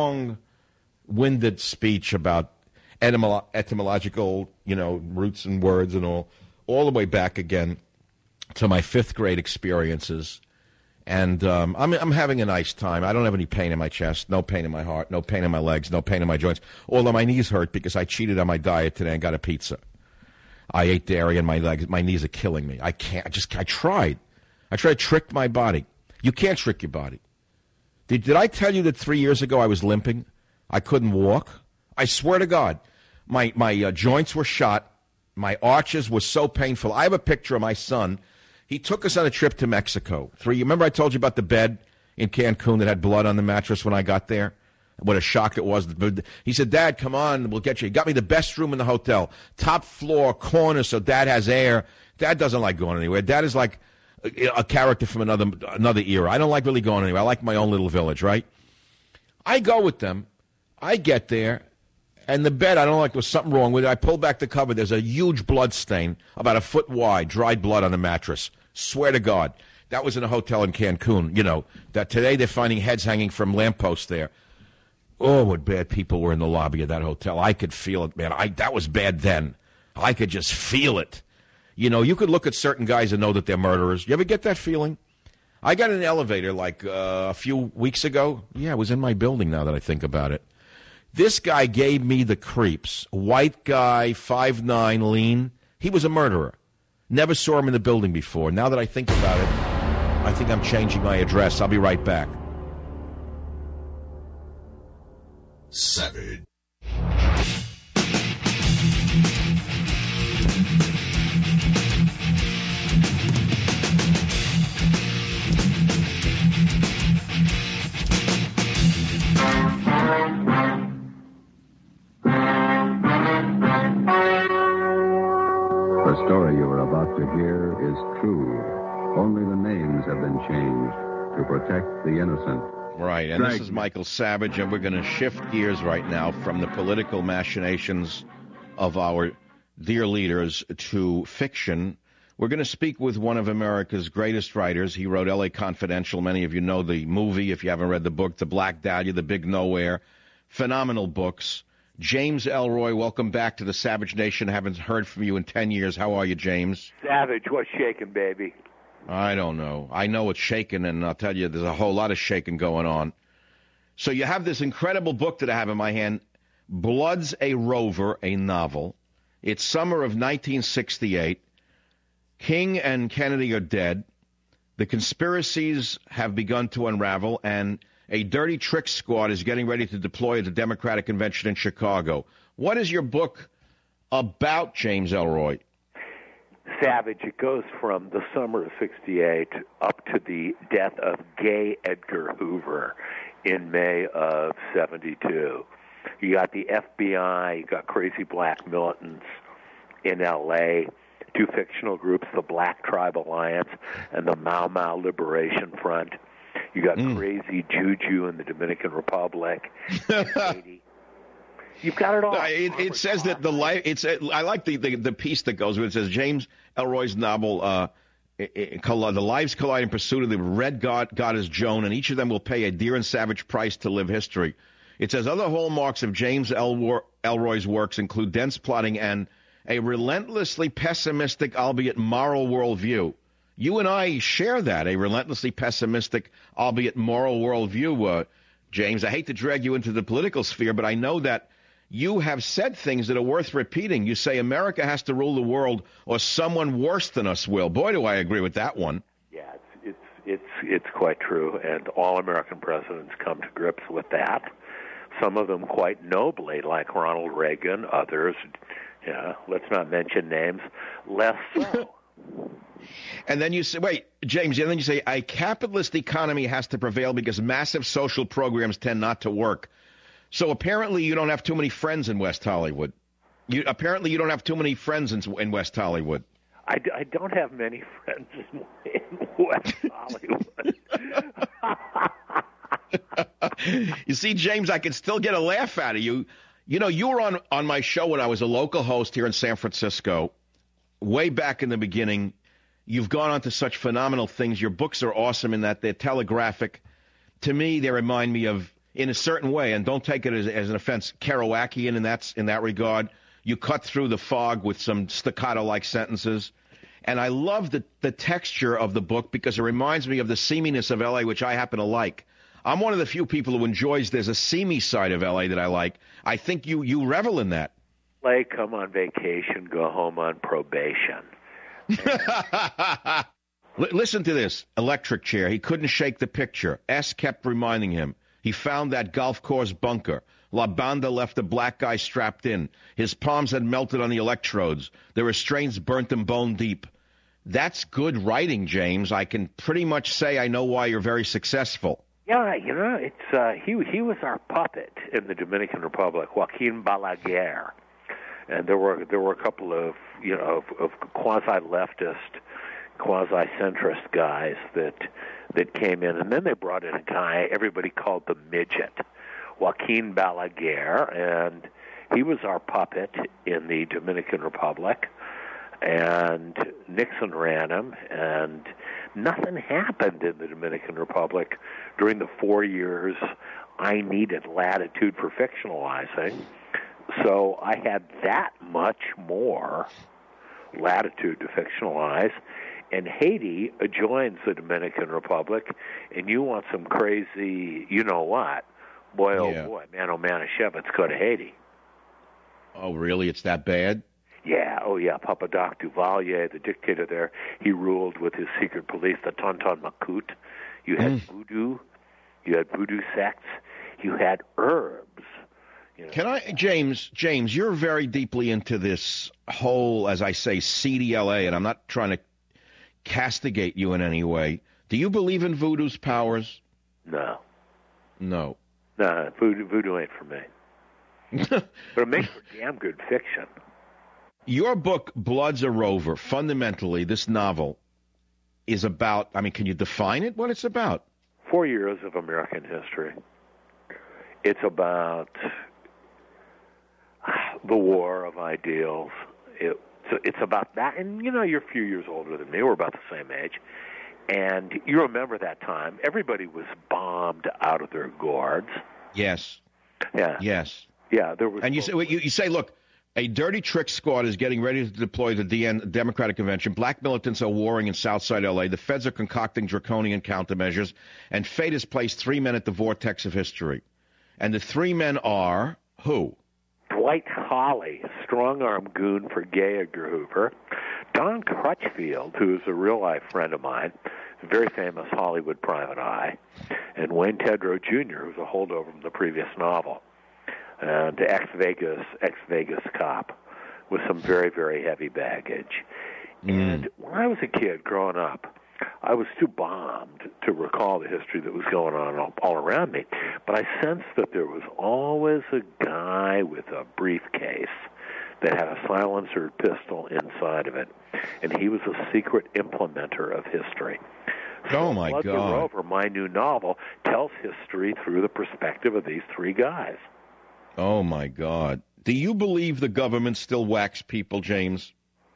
Speaker 4: long-winded speech about etymolo- etymological, you know, roots and words and all, all the way back again to my fifth grade experiences. And um, I'm I'm having a nice time. I don't have any pain in my chest, no pain in my heart, no pain in my legs, no pain in my joints. Although my knees hurt because I cheated on my diet today and got a pizza. I ate dairy and my legs, my knees are killing me. I can't. I just I tried. I tried to trick my body. You can't trick your body. Did, did I tell you that three years ago I was limping? I couldn't walk? I swear to God. My, my uh, joints were shot. My arches were so painful. I have a picture of my son. He took us on a trip to Mexico. Three, remember I told you about the bed in Cancun that had blood on the mattress when I got there? What a shock it was. He said, Dad, come on, we'll get you. He got me the best room in the hotel. Top floor, corner, so Dad has air. Dad doesn't like going anywhere. Dad is like a, a character from another another era. I don't like really going anywhere. I like my own little village, right? I go with them. I get there, and the bed, I don't like, there was something wrong with it. I pull back the cover. There's a huge blood stain, about a foot wide, dried blood on the mattress. Swear to God. That was in a hotel in Cancun, you know, that today they're finding heads hanging from lampposts there. Oh, what bad people were in the lobby of that hotel. I could feel it, man. I that was bad then. I could just feel it. You know, you could look at certain guys and know that they're murderers. You ever get that feeling? I got in an elevator like uh, a few weeks ago. Yeah, it was in my building now that I think about it. This guy gave me the creeps. White guy, five nine, lean. He was a murderer. Never saw him in the building before. Now that I think about it, I think I'm changing my address. I'll be right back.
Speaker 1: Savage.
Speaker 15: The story you are about to hear is true. Only the names have been changed to protect the innocent.
Speaker 4: Right, and this is Michael Savage, and we're going to shift gears right now from the political machinations of our dear leaders to fiction. We're going to speak with one of America's greatest writers. He wrote L A Confidential. Many of you know the movie, if you haven't read the book, The Black Dahlia, The Big Nowhere. Phenomenal books. James Ellroy, welcome back to the Savage Nation. I haven't heard from you in ten years. How are you, James?
Speaker 16: Savage, what's shaking, baby?
Speaker 4: I don't know. I know it's shaking, and I'll tell you, there's a whole lot of shaking going on. So you have this incredible book that I have in my hand, Blood's a Rover, a novel. It's summer of nineteen sixty-eight. King and Kennedy are dead. The conspiracies have begun to unravel, and a dirty trick squad is getting ready to deploy at the Democratic Convention in Chicago. What is your book about, James Ellroy?
Speaker 16: Savage, it goes from the summer of sixty-eight up to the death of gay Edgar Hoover in May of seventy-two. You got the F B I, you got crazy black militants in L A, two fictional groups, the Black Tribe Alliance and the Mau Mau Liberation Front. You got mm. crazy Juju in the Dominican Republic. Haiti. You've got it all.
Speaker 4: Uh, it, it says that the life. It's. Uh, I like the, the the piece that goes with it. It says James Ellroy's novel, uh, it, it, The Lives Collide in Pursuit of the Red God, Goddess Joan, and each of them will pay a dear and savage price to live history. It says other hallmarks of James Elwar, Ellroy's works include dense plotting and a relentlessly pessimistic, albeit moral worldview. You and I share that, a relentlessly pessimistic, albeit moral worldview, uh, James. I hate to drag you into the political sphere, but I know that you have said things that are worth repeating. You say America has to rule the world or someone worse than us will. Boy, do I agree with that one.
Speaker 16: Yeah, it's it's it's, it's quite true, and all American presidents come to grips with that. Some of them quite nobly, like Ronald Reagan, others, yeah, let's not mention names, less so.
Speaker 4: And then you say, wait, James, and then you say a capitalist economy has to prevail because massive social programs tend not to work. So apparently you don't have too many friends in West Hollywood. You apparently you don't have too many friends in, in West Hollywood.
Speaker 16: I, I don't have many friends in, in West Hollywood.
Speaker 4: You see, James, I can still get a laugh out of you. You know, you were on, on my show when I was a local host here in San Francisco, way back in the beginning. You've gone on to such phenomenal things. Your books are awesome in that they're telegraphic. To me, they remind me of, in a certain way, and don't take it as, as an offense, Kerouacian in that, in that regard. You cut through the fog with some staccato-like sentences. And I love the, the texture of the book because it reminds me of the seaminess of L A, which I happen to like. I'm one of the few people who enjoys there's a seamy side of L A that I like. I think you, you revel in that.
Speaker 16: Like, come on vacation, go home on probation.
Speaker 4: L- listen to this. Electric chair. He couldn't shake the picture. S kept reminding him. He found that golf course bunker. La Banda left a black guy strapped in. His palms had melted on the electrodes. The restraints burnt him bone deep. That's good writing, James. I can pretty much say I know why you're very successful.
Speaker 16: Yeah, you know, it's uh, he he was our puppet in the Dominican Republic, Joaquin Balaguer, and there were there were a couple of you know of, of quasi-leftist, quasi-centrist guys that that came in, and then they brought in a guy everybody called the Midget, Joaquin Balaguer, and he was our puppet in the Dominican Republic, and Nixon ran him, and nothing happened in the Dominican Republic during the four years I needed latitude for fictionalizing. So I had that much more latitude to fictionalize. And Haiti joins the Dominican Republic, and you want some crazy, you know what? Boy, oh
Speaker 4: Yeah.
Speaker 16: boy, man, oh man, Shevitz, go to Haiti.
Speaker 4: Oh, really? It's that bad?
Speaker 16: Yeah, oh yeah, Papa Doc Duvalier, the dictator there, he ruled with his secret police, the Tonton Macoute. You had
Speaker 4: Mm.
Speaker 16: voodoo, you had voodoo sects, you had herbs. You know.
Speaker 4: Can I, James, James, you're very deeply into this whole, as I say, C D L A, and I'm not trying to castigate you in any way. Do you believe in voodoo's powers?
Speaker 16: No.
Speaker 4: No.
Speaker 16: No, voodoo, voodoo ain't for me. But it makes for damn good fiction.
Speaker 4: Your book, Blood's a Rover, fundamentally, this novel is about, I mean, can you define it, what it's about?
Speaker 16: Four years of American history. It's about the war of ideals. It, so it's about that, and you know, you're a few years older than me. We're about the same age. And you remember that time. Everybody was bombed out of their gourds.
Speaker 4: Yes.
Speaker 16: Yeah.
Speaker 4: Yes.
Speaker 16: Yeah, there was.
Speaker 4: And you say, you, you say, look, a dirty trick squad is getting ready to deploy the D N Democratic Convention. Black militants are warring in Southside L A. The feds are concocting draconian countermeasures. And fate has placed three men at the vortex of history. And the three men are who?
Speaker 16: Dwight Hawley, strong-arm goon for Gay Edgar Hoover. Don Crutchfield, who is a real-life friend of mine, a very famous Hollywood private eye. And Wayne Tedrow Junior, who's a holdover from the previous novel. And ex-Vegas, ex-Vegas cop with some very, very heavy baggage.
Speaker 4: Mm.
Speaker 16: And when I was a kid growing up, I was too bombed to recall the history that was going on all, all around me. But I sensed that there was always a guy with a briefcase that had a silencer pistol inside of it. And he was a secret implementer of history.
Speaker 4: Oh, my
Speaker 16: Blood the
Speaker 4: God.
Speaker 16: Rover, my new novel, tells history through the perspective of these three guys.
Speaker 4: Oh, my God. Do you believe the government still whacks people, James?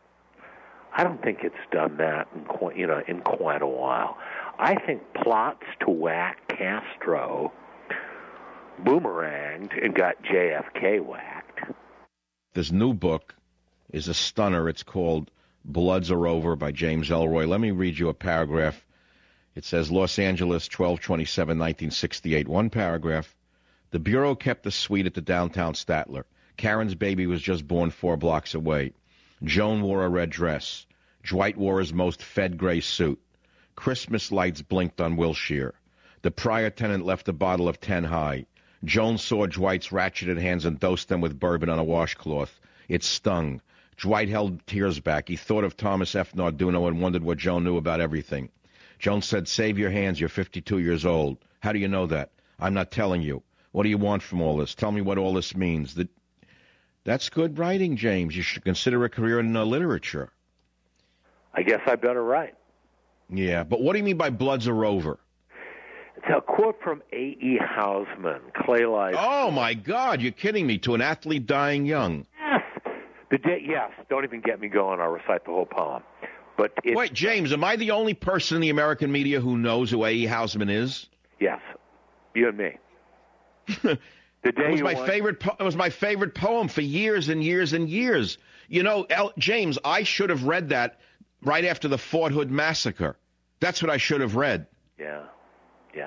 Speaker 16: I don't think it's done that in quite, you know, in quite a while. I think plots to whack Castro boomeranged and got J F K whacked.
Speaker 4: This new book is a stunner. It's called Bloods Are Over by James Ellroy. Let me read you a paragraph. It says, Los Angeles, twelve twenty-seven nineteen sixty-eight. One paragraph. The Bureau kept a suite at the downtown Statler. Karen's baby was just born four blocks away. Joan wore a red dress. Dwight wore his most fed gray suit. Christmas lights blinked on Wilshire. The prior tenant left a bottle of ten high. Joan saw Dwight's ratcheted hands and dosed them with bourbon on a washcloth. It stung. Dwight held tears back. He thought of Thomas F. Narduno and wondered what Joan knew about everything. Joan said, save your hands, you're fifty-two years old. How do you know that? I'm not telling you. What do you want from all this? Tell me what all this means. That, that's good writing, James. You should consider a career in uh, literature.
Speaker 16: I guess I better write.
Speaker 4: Yeah, but what do you mean by Bloods Are Over?
Speaker 16: It's a quote from A E. Housman, Clay Life.
Speaker 4: Oh, my God, you're kidding me. To an athlete dying young.
Speaker 16: Yes. The day, yes, don't even get me going. I'll recite the whole poem. But it's,
Speaker 4: Wait, James, am I the only person in the American media who knows who A E. Housman is?
Speaker 16: Yes, you and me. The day
Speaker 4: it was
Speaker 16: you
Speaker 4: my
Speaker 16: want...
Speaker 4: favorite. Po- it was my favorite poem for years and years and years. You know, El- James, I should have read that right after the Fort Hood massacre. That's what I should have read.
Speaker 16: Yeah, yeah,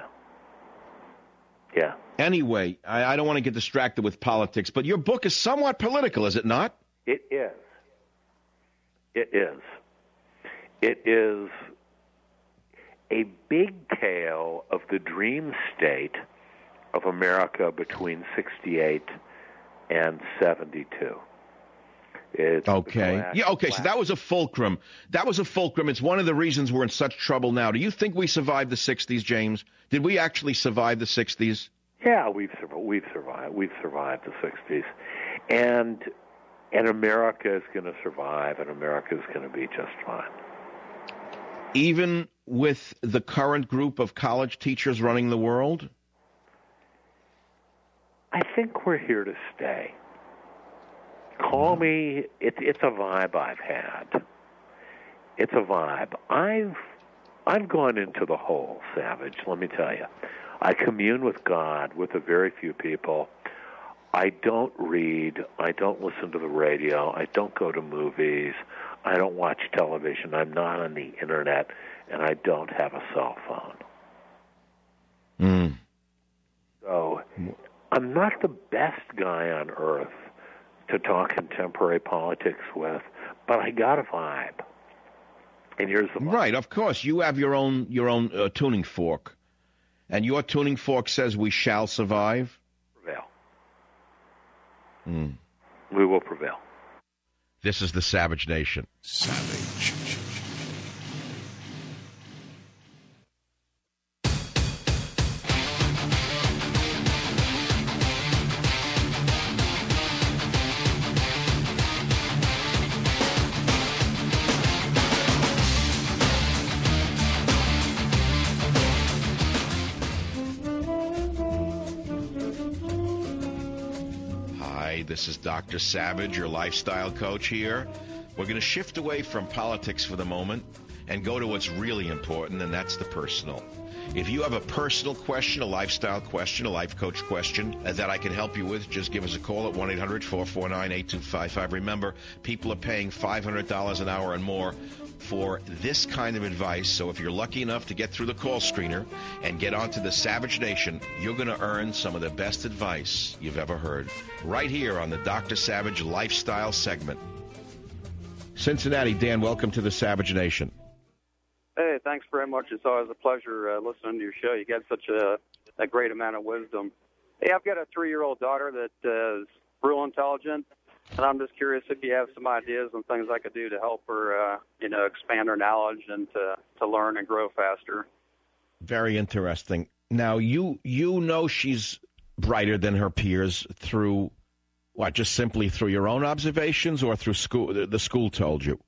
Speaker 16: yeah.
Speaker 4: Anyway, I, I don't want to get distracted with politics, but your book is somewhat political, is it not?
Speaker 16: It is. It is. It is a big tale of the dream state of America between sixty-eight and seventy-two. It's
Speaker 4: okay. Yeah, okay, so that was a fulcrum. That was a fulcrum. It's one of the reasons we're in such trouble now. Do you think we survived the sixties, James? Did we actually survive the sixties?
Speaker 16: Yeah, we've survived. We've survived. We've survived the sixties, and and America is going to survive, and America is going to be just fine.
Speaker 4: Even with the current group of college teachers running the world?
Speaker 16: I think we're here to stay. Call me. It's it's a vibe I've had. It's a vibe. I've I've gone into the hole, Savage. Let me tell you. I commune with God with a very few people. I don't read. I don't listen to the radio. I don't go to movies. I don't watch television. I'm not on the internet, and I don't have a cell phone.
Speaker 4: Mm.
Speaker 16: So I'm not the best guy on earth to talk contemporary politics with, but I got a vibe. And here's the vibe.
Speaker 4: Right, of course. You have your own your own uh, tuning fork. And your tuning fork says we shall survive?
Speaker 16: Prevail.
Speaker 4: Mm.
Speaker 16: We will prevail.
Speaker 4: This is the Savage Nation.
Speaker 1: Savage.
Speaker 4: This is Doctor Savage, your lifestyle coach here. We're going to shift away from politics for the moment and go to what's really important, and that's the personal. If you have a personal question, a lifestyle question, a life coach question that I can help you with, just give us a call at one eight hundred four four nine eight two five five. Remember, people are paying five hundred dollars an hour and more for this kind of advice. So if you're lucky enough to get through the call screener and get onto the Savage Nation, you're going to earn some of the best advice you've ever heard right here on the Doctor Savage Lifestyle segment. Cincinnati, Dan, welcome to the Savage Nation.
Speaker 17: Hey, thanks very much. It's always a pleasure uh, listening to your show. You got such a, a great amount of wisdom. Hey, I've got a three-year-old daughter that uh, is real intelligent, and I'm just curious if you have some ideas on things I could do to help her, uh, you know, expand her knowledge and to, to learn and grow faster.
Speaker 4: Very interesting. Now, you you know she's brighter than her peers through, what, just simply through your own observations or through school? The school told you?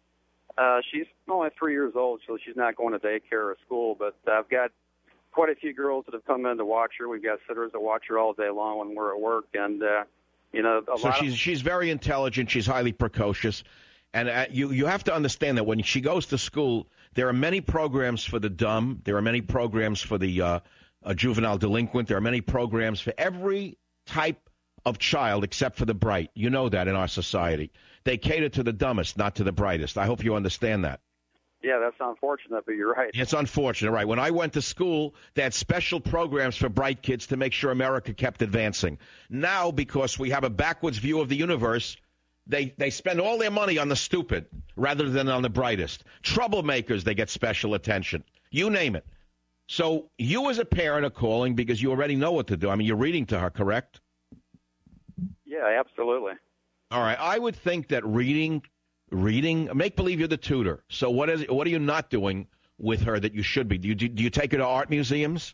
Speaker 17: Uh, she's only three years old, so she's not going to daycare or school, but I've got quite a few girls that have come in to watch her. We've got sitters that watch her all day long when we're at work, and, uh, you know, a
Speaker 4: so
Speaker 17: lot
Speaker 4: she's
Speaker 17: of...
Speaker 4: she's very intelligent. She's highly precocious, and uh, you you have to understand that when she goes to school, there are many programs for the dumb. There are many programs for the uh, a juvenile delinquent. There are many programs for every type of child except for the bright. You know that in our society. They cater to the dumbest, not to the brightest. I hope you understand that.
Speaker 17: Yeah, that's unfortunate, but you're right.
Speaker 4: It's unfortunate, right. When I went to school, they had special programs for bright kids to make sure America kept advancing. Now, because we have a backwards view of the universe, they, they spend all their money on the stupid rather than on the brightest. Troublemakers, they get special attention. You name it. So you as a parent are calling because you already know what to do. I mean, you're reading to her, correct?
Speaker 17: Yeah, absolutely.
Speaker 4: All right. I would think that reading, reading, make believe you're the tutor. So what is what are you not doing with her that you should be? Do you do, do you take her to art museums?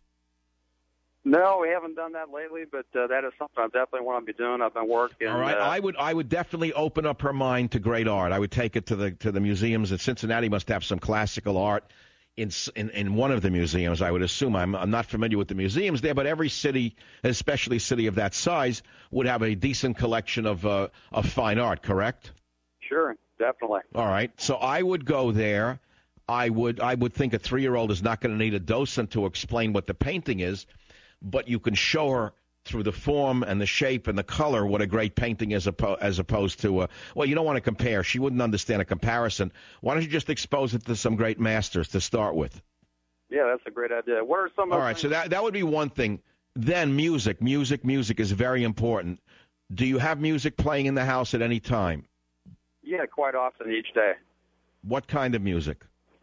Speaker 17: No, we haven't done that lately, but uh, that is something I definitely want to be doing. I've been working.
Speaker 4: All right.
Speaker 17: Uh,
Speaker 4: I would I would definitely open up her mind to great art. I would take it to the to the museums. And Cincinnati must have some classical art. In, in in one of the museums, I would assume. I'm I'm not familiar with the museums there, but every city, especially a city of that size, would have a decent collection of uh, of fine art, correct?
Speaker 17: Sure, definitely.
Speaker 4: All right. So I would go there. I would I would think a three-year-old is not going to need a docent to explain what the painting is, but you can show her through the form and the shape and the color what a great painting is oppo- as opposed to, a, well, you don't want to compare. She wouldn't understand a comparison. Why don't you just expose it to some great masters to start with?
Speaker 17: Yeah, that's a great idea. What are some of
Speaker 4: All right, so that that would be one thing. Then music, music, music is very important. Do you have music playing in the house at any time?
Speaker 17: Yeah, quite often each day.
Speaker 4: What kind of music?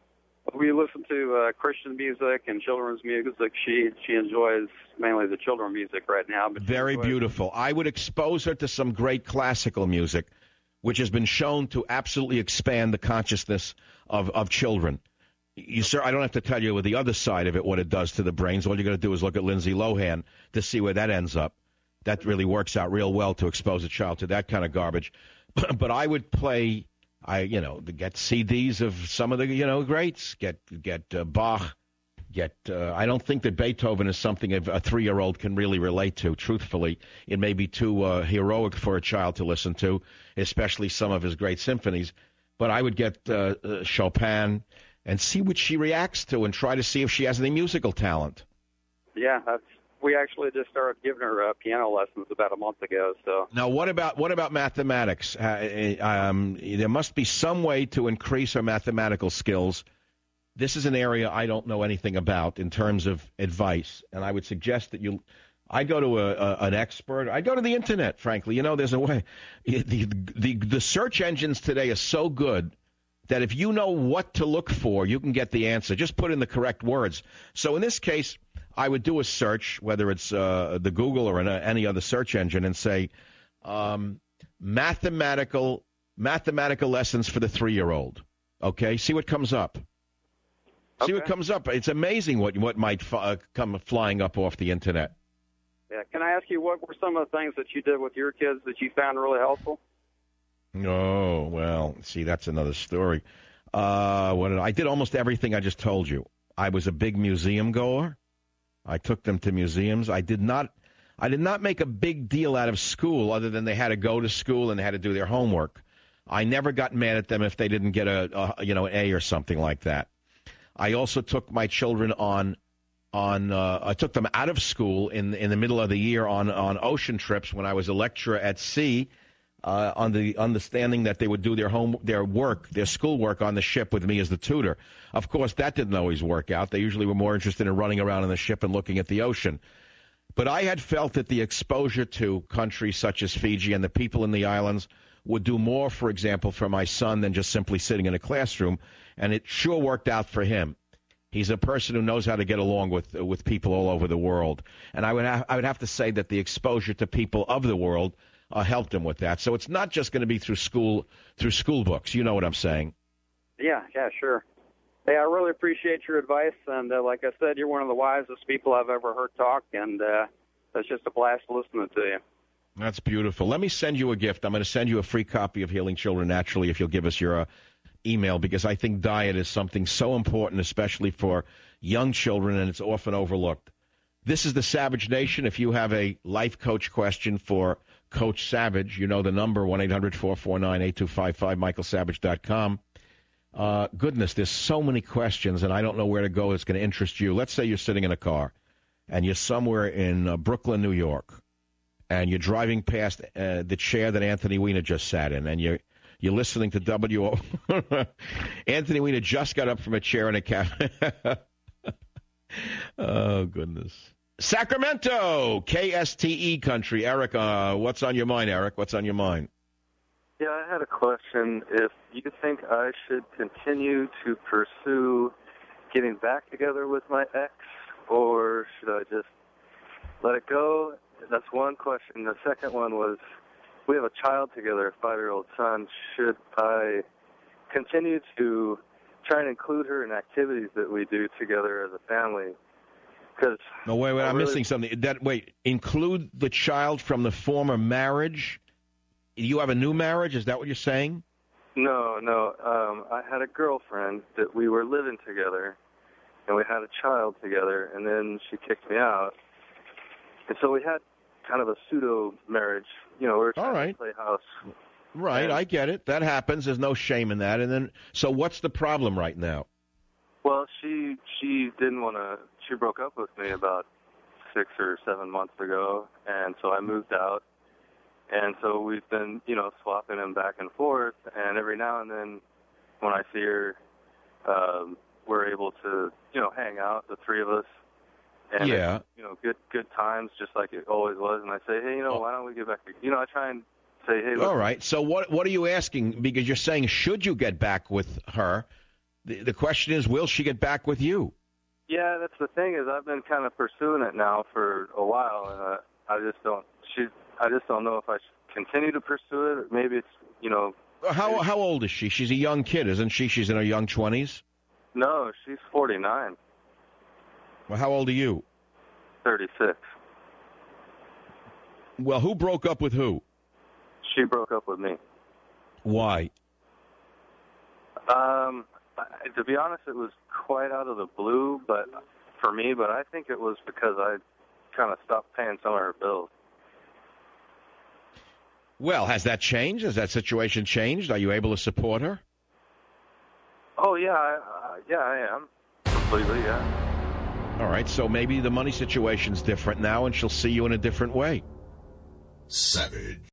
Speaker 17: we listen to uh, Christian music and children's music. She she enjoys mainly the children's music right now. But
Speaker 4: Very beautiful. I would expose her to some great classical music, which has been shown to absolutely expand the consciousness of, of children. You, sir, I don't have to tell you with the other side of it what it does to the brains. All you got to do is look at Lindsay Lohan to see where that ends up. That really works out real well to expose a child to that kind of garbage. But I would play, I you know, get C Ds of some of the you know greats. Get get uh, Bach. Get. Uh, I don't think that Beethoven is something a three-year-old can really relate to. Truthfully, it may be too uh, heroic for a child to listen to, especially some of his great symphonies. But I would get uh, uh, Chopin and see what she reacts to, and try to see if she has any musical talent.
Speaker 17: Yeah, that's, we actually just started giving her uh, piano lessons about a month ago. So
Speaker 4: now, what about what about mathematics? Uh, um, there must be some way to increase her mathematical skills. This is an area I don't know anything about in terms of advice, and I would suggest that you. I go to a, a, an expert. I go to the internet. Frankly, you know, there's a way. The, the the search engines today are so good that if you know what to look for, you can get the answer. Just put in the correct words. So in this case, I would do a search, whether it's uh, the Google or an, uh, any other search engine, and say um, mathematical mathematical lessons for the three-year-old. Okay, see what comes up. See what comes up. It's amazing what what might f- uh, come flying up off the internet.
Speaker 17: Yeah, can I ask you what were some of the things that you did with your kids that you found really helpful?
Speaker 4: Oh, well, see, that's another story. Uh, what did I, I did almost everything I just told you. I was a big museum goer. I took them to museums. I did not I did not make a big deal out of school other than they had to go to school and they had to do their homework. I never got mad at them if they didn't get a, a you know, an A or something like that. I also took my children on on uh, I took them out of school in in the middle of the year on on ocean trips when I was a lecturer at sea. Uh, on the understanding that they would do their home, their work, their schoolwork on the ship with me as the tutor. Of course, that didn't always work out. They usually were more interested in running around on the ship and looking at the ocean. But I had felt that the exposure to countries such as Fiji and the people in the islands would do more, for example, for my son than just simply sitting in a classroom. And it sure worked out for him. He's a person who knows how to get along with with people all over the world. And I would ha- I would have to say that the exposure to people of the world Uh, helped him with that. So it's not just going to be through school, through school books. You know what I'm saying?
Speaker 17: Yeah, yeah, sure. Hey, I really appreciate your advice, and uh, like I said, you're one of the wisest people I've ever heard talk, and uh, it's just a blast listening to you.
Speaker 4: That's beautiful. Let me send you a gift. I'm going to send you a free copy of Healing Children Naturally if you'll give us your uh, email, because I think diet is something so important, especially for young children, and it's often overlooked. This is the Savage Nation. If you have a life coach question for Coach Savage, you know the number, one eight hundred four four nine eight two five five, michael savage dot com. Uh, goodness, there's so many questions, and I don't know where to go that's going to interest you. Let's say you're sitting in a car, and you're somewhere in uh, Brooklyn, New York, and you're driving past uh, the chair that Anthony Weiner just sat in, and you're, you're listening to W O. Anthony Weiner just got up from a chair in a cafe. Oh, goodness. Sacramento, K S T E country. Eric, uh, what's on your mind, Eric? What's on your mind?
Speaker 18: Yeah, I had a question. If you think I should continue to pursue getting back together with my ex, or should I just let it go? That's one question. The second one was, we have a child together, a five-year-old son. Should I continue to try and include her in activities that we do together as a family?
Speaker 4: No, wait, wait, I'm
Speaker 18: really,
Speaker 4: missing something. That wait, include the child from the former marriage? You have a new marriage? Is that what you're saying?
Speaker 18: No, no. Um, I had a girlfriend that we were living together, and we had a child together, and then she kicked me out. And so we had kind of a pseudo-marriage. You know, we were trying
Speaker 4: All right.
Speaker 18: to play house.
Speaker 4: Right,
Speaker 18: and,
Speaker 4: I get it. That happens. There's no shame in that. And then, so what's the problem right now?
Speaker 18: Well, she she didn't want to. She broke up with me about six or seven months ago, and so I moved out. And so we've been, you know, swapping them back and forth. And every now and then, when I see her, um, we're able to, you know, hang out, the three of us. And
Speaker 4: yeah.
Speaker 18: It's, you know, good good times, just like it always was. And I say, hey, you know, why don't we get back? To, you know, I try and say, hey, look.
Speaker 4: All right. So what what are you asking? Because you're saying, should you get back with her? The, the question is, will she get back with you?
Speaker 18: Yeah, that's the thing is I've been kind of pursuing it now for a while, and uh, I just don't. She, I just don't know if I should continue to pursue it. Or maybe it's, you know.
Speaker 4: How how old is she? She's a young kid, isn't she? She's in her young twenties.
Speaker 18: No, she's forty-nine.
Speaker 4: Well, how old are you?
Speaker 18: thirty-six.
Speaker 4: Well, who broke up with who?
Speaker 18: She broke up with me.
Speaker 4: Why?
Speaker 18: Um, I- to be honest, it was quite out of the blue, but for me. But I think it was because I kind of stopped paying some of her bills.
Speaker 4: Well, has that changed? Has that situation changed? Are you able to support her?
Speaker 18: Oh yeah, I, uh, yeah, I am completely. Yeah.
Speaker 4: All right, so maybe the money situation's different now, and she'll see you in a different way.
Speaker 1: Savage.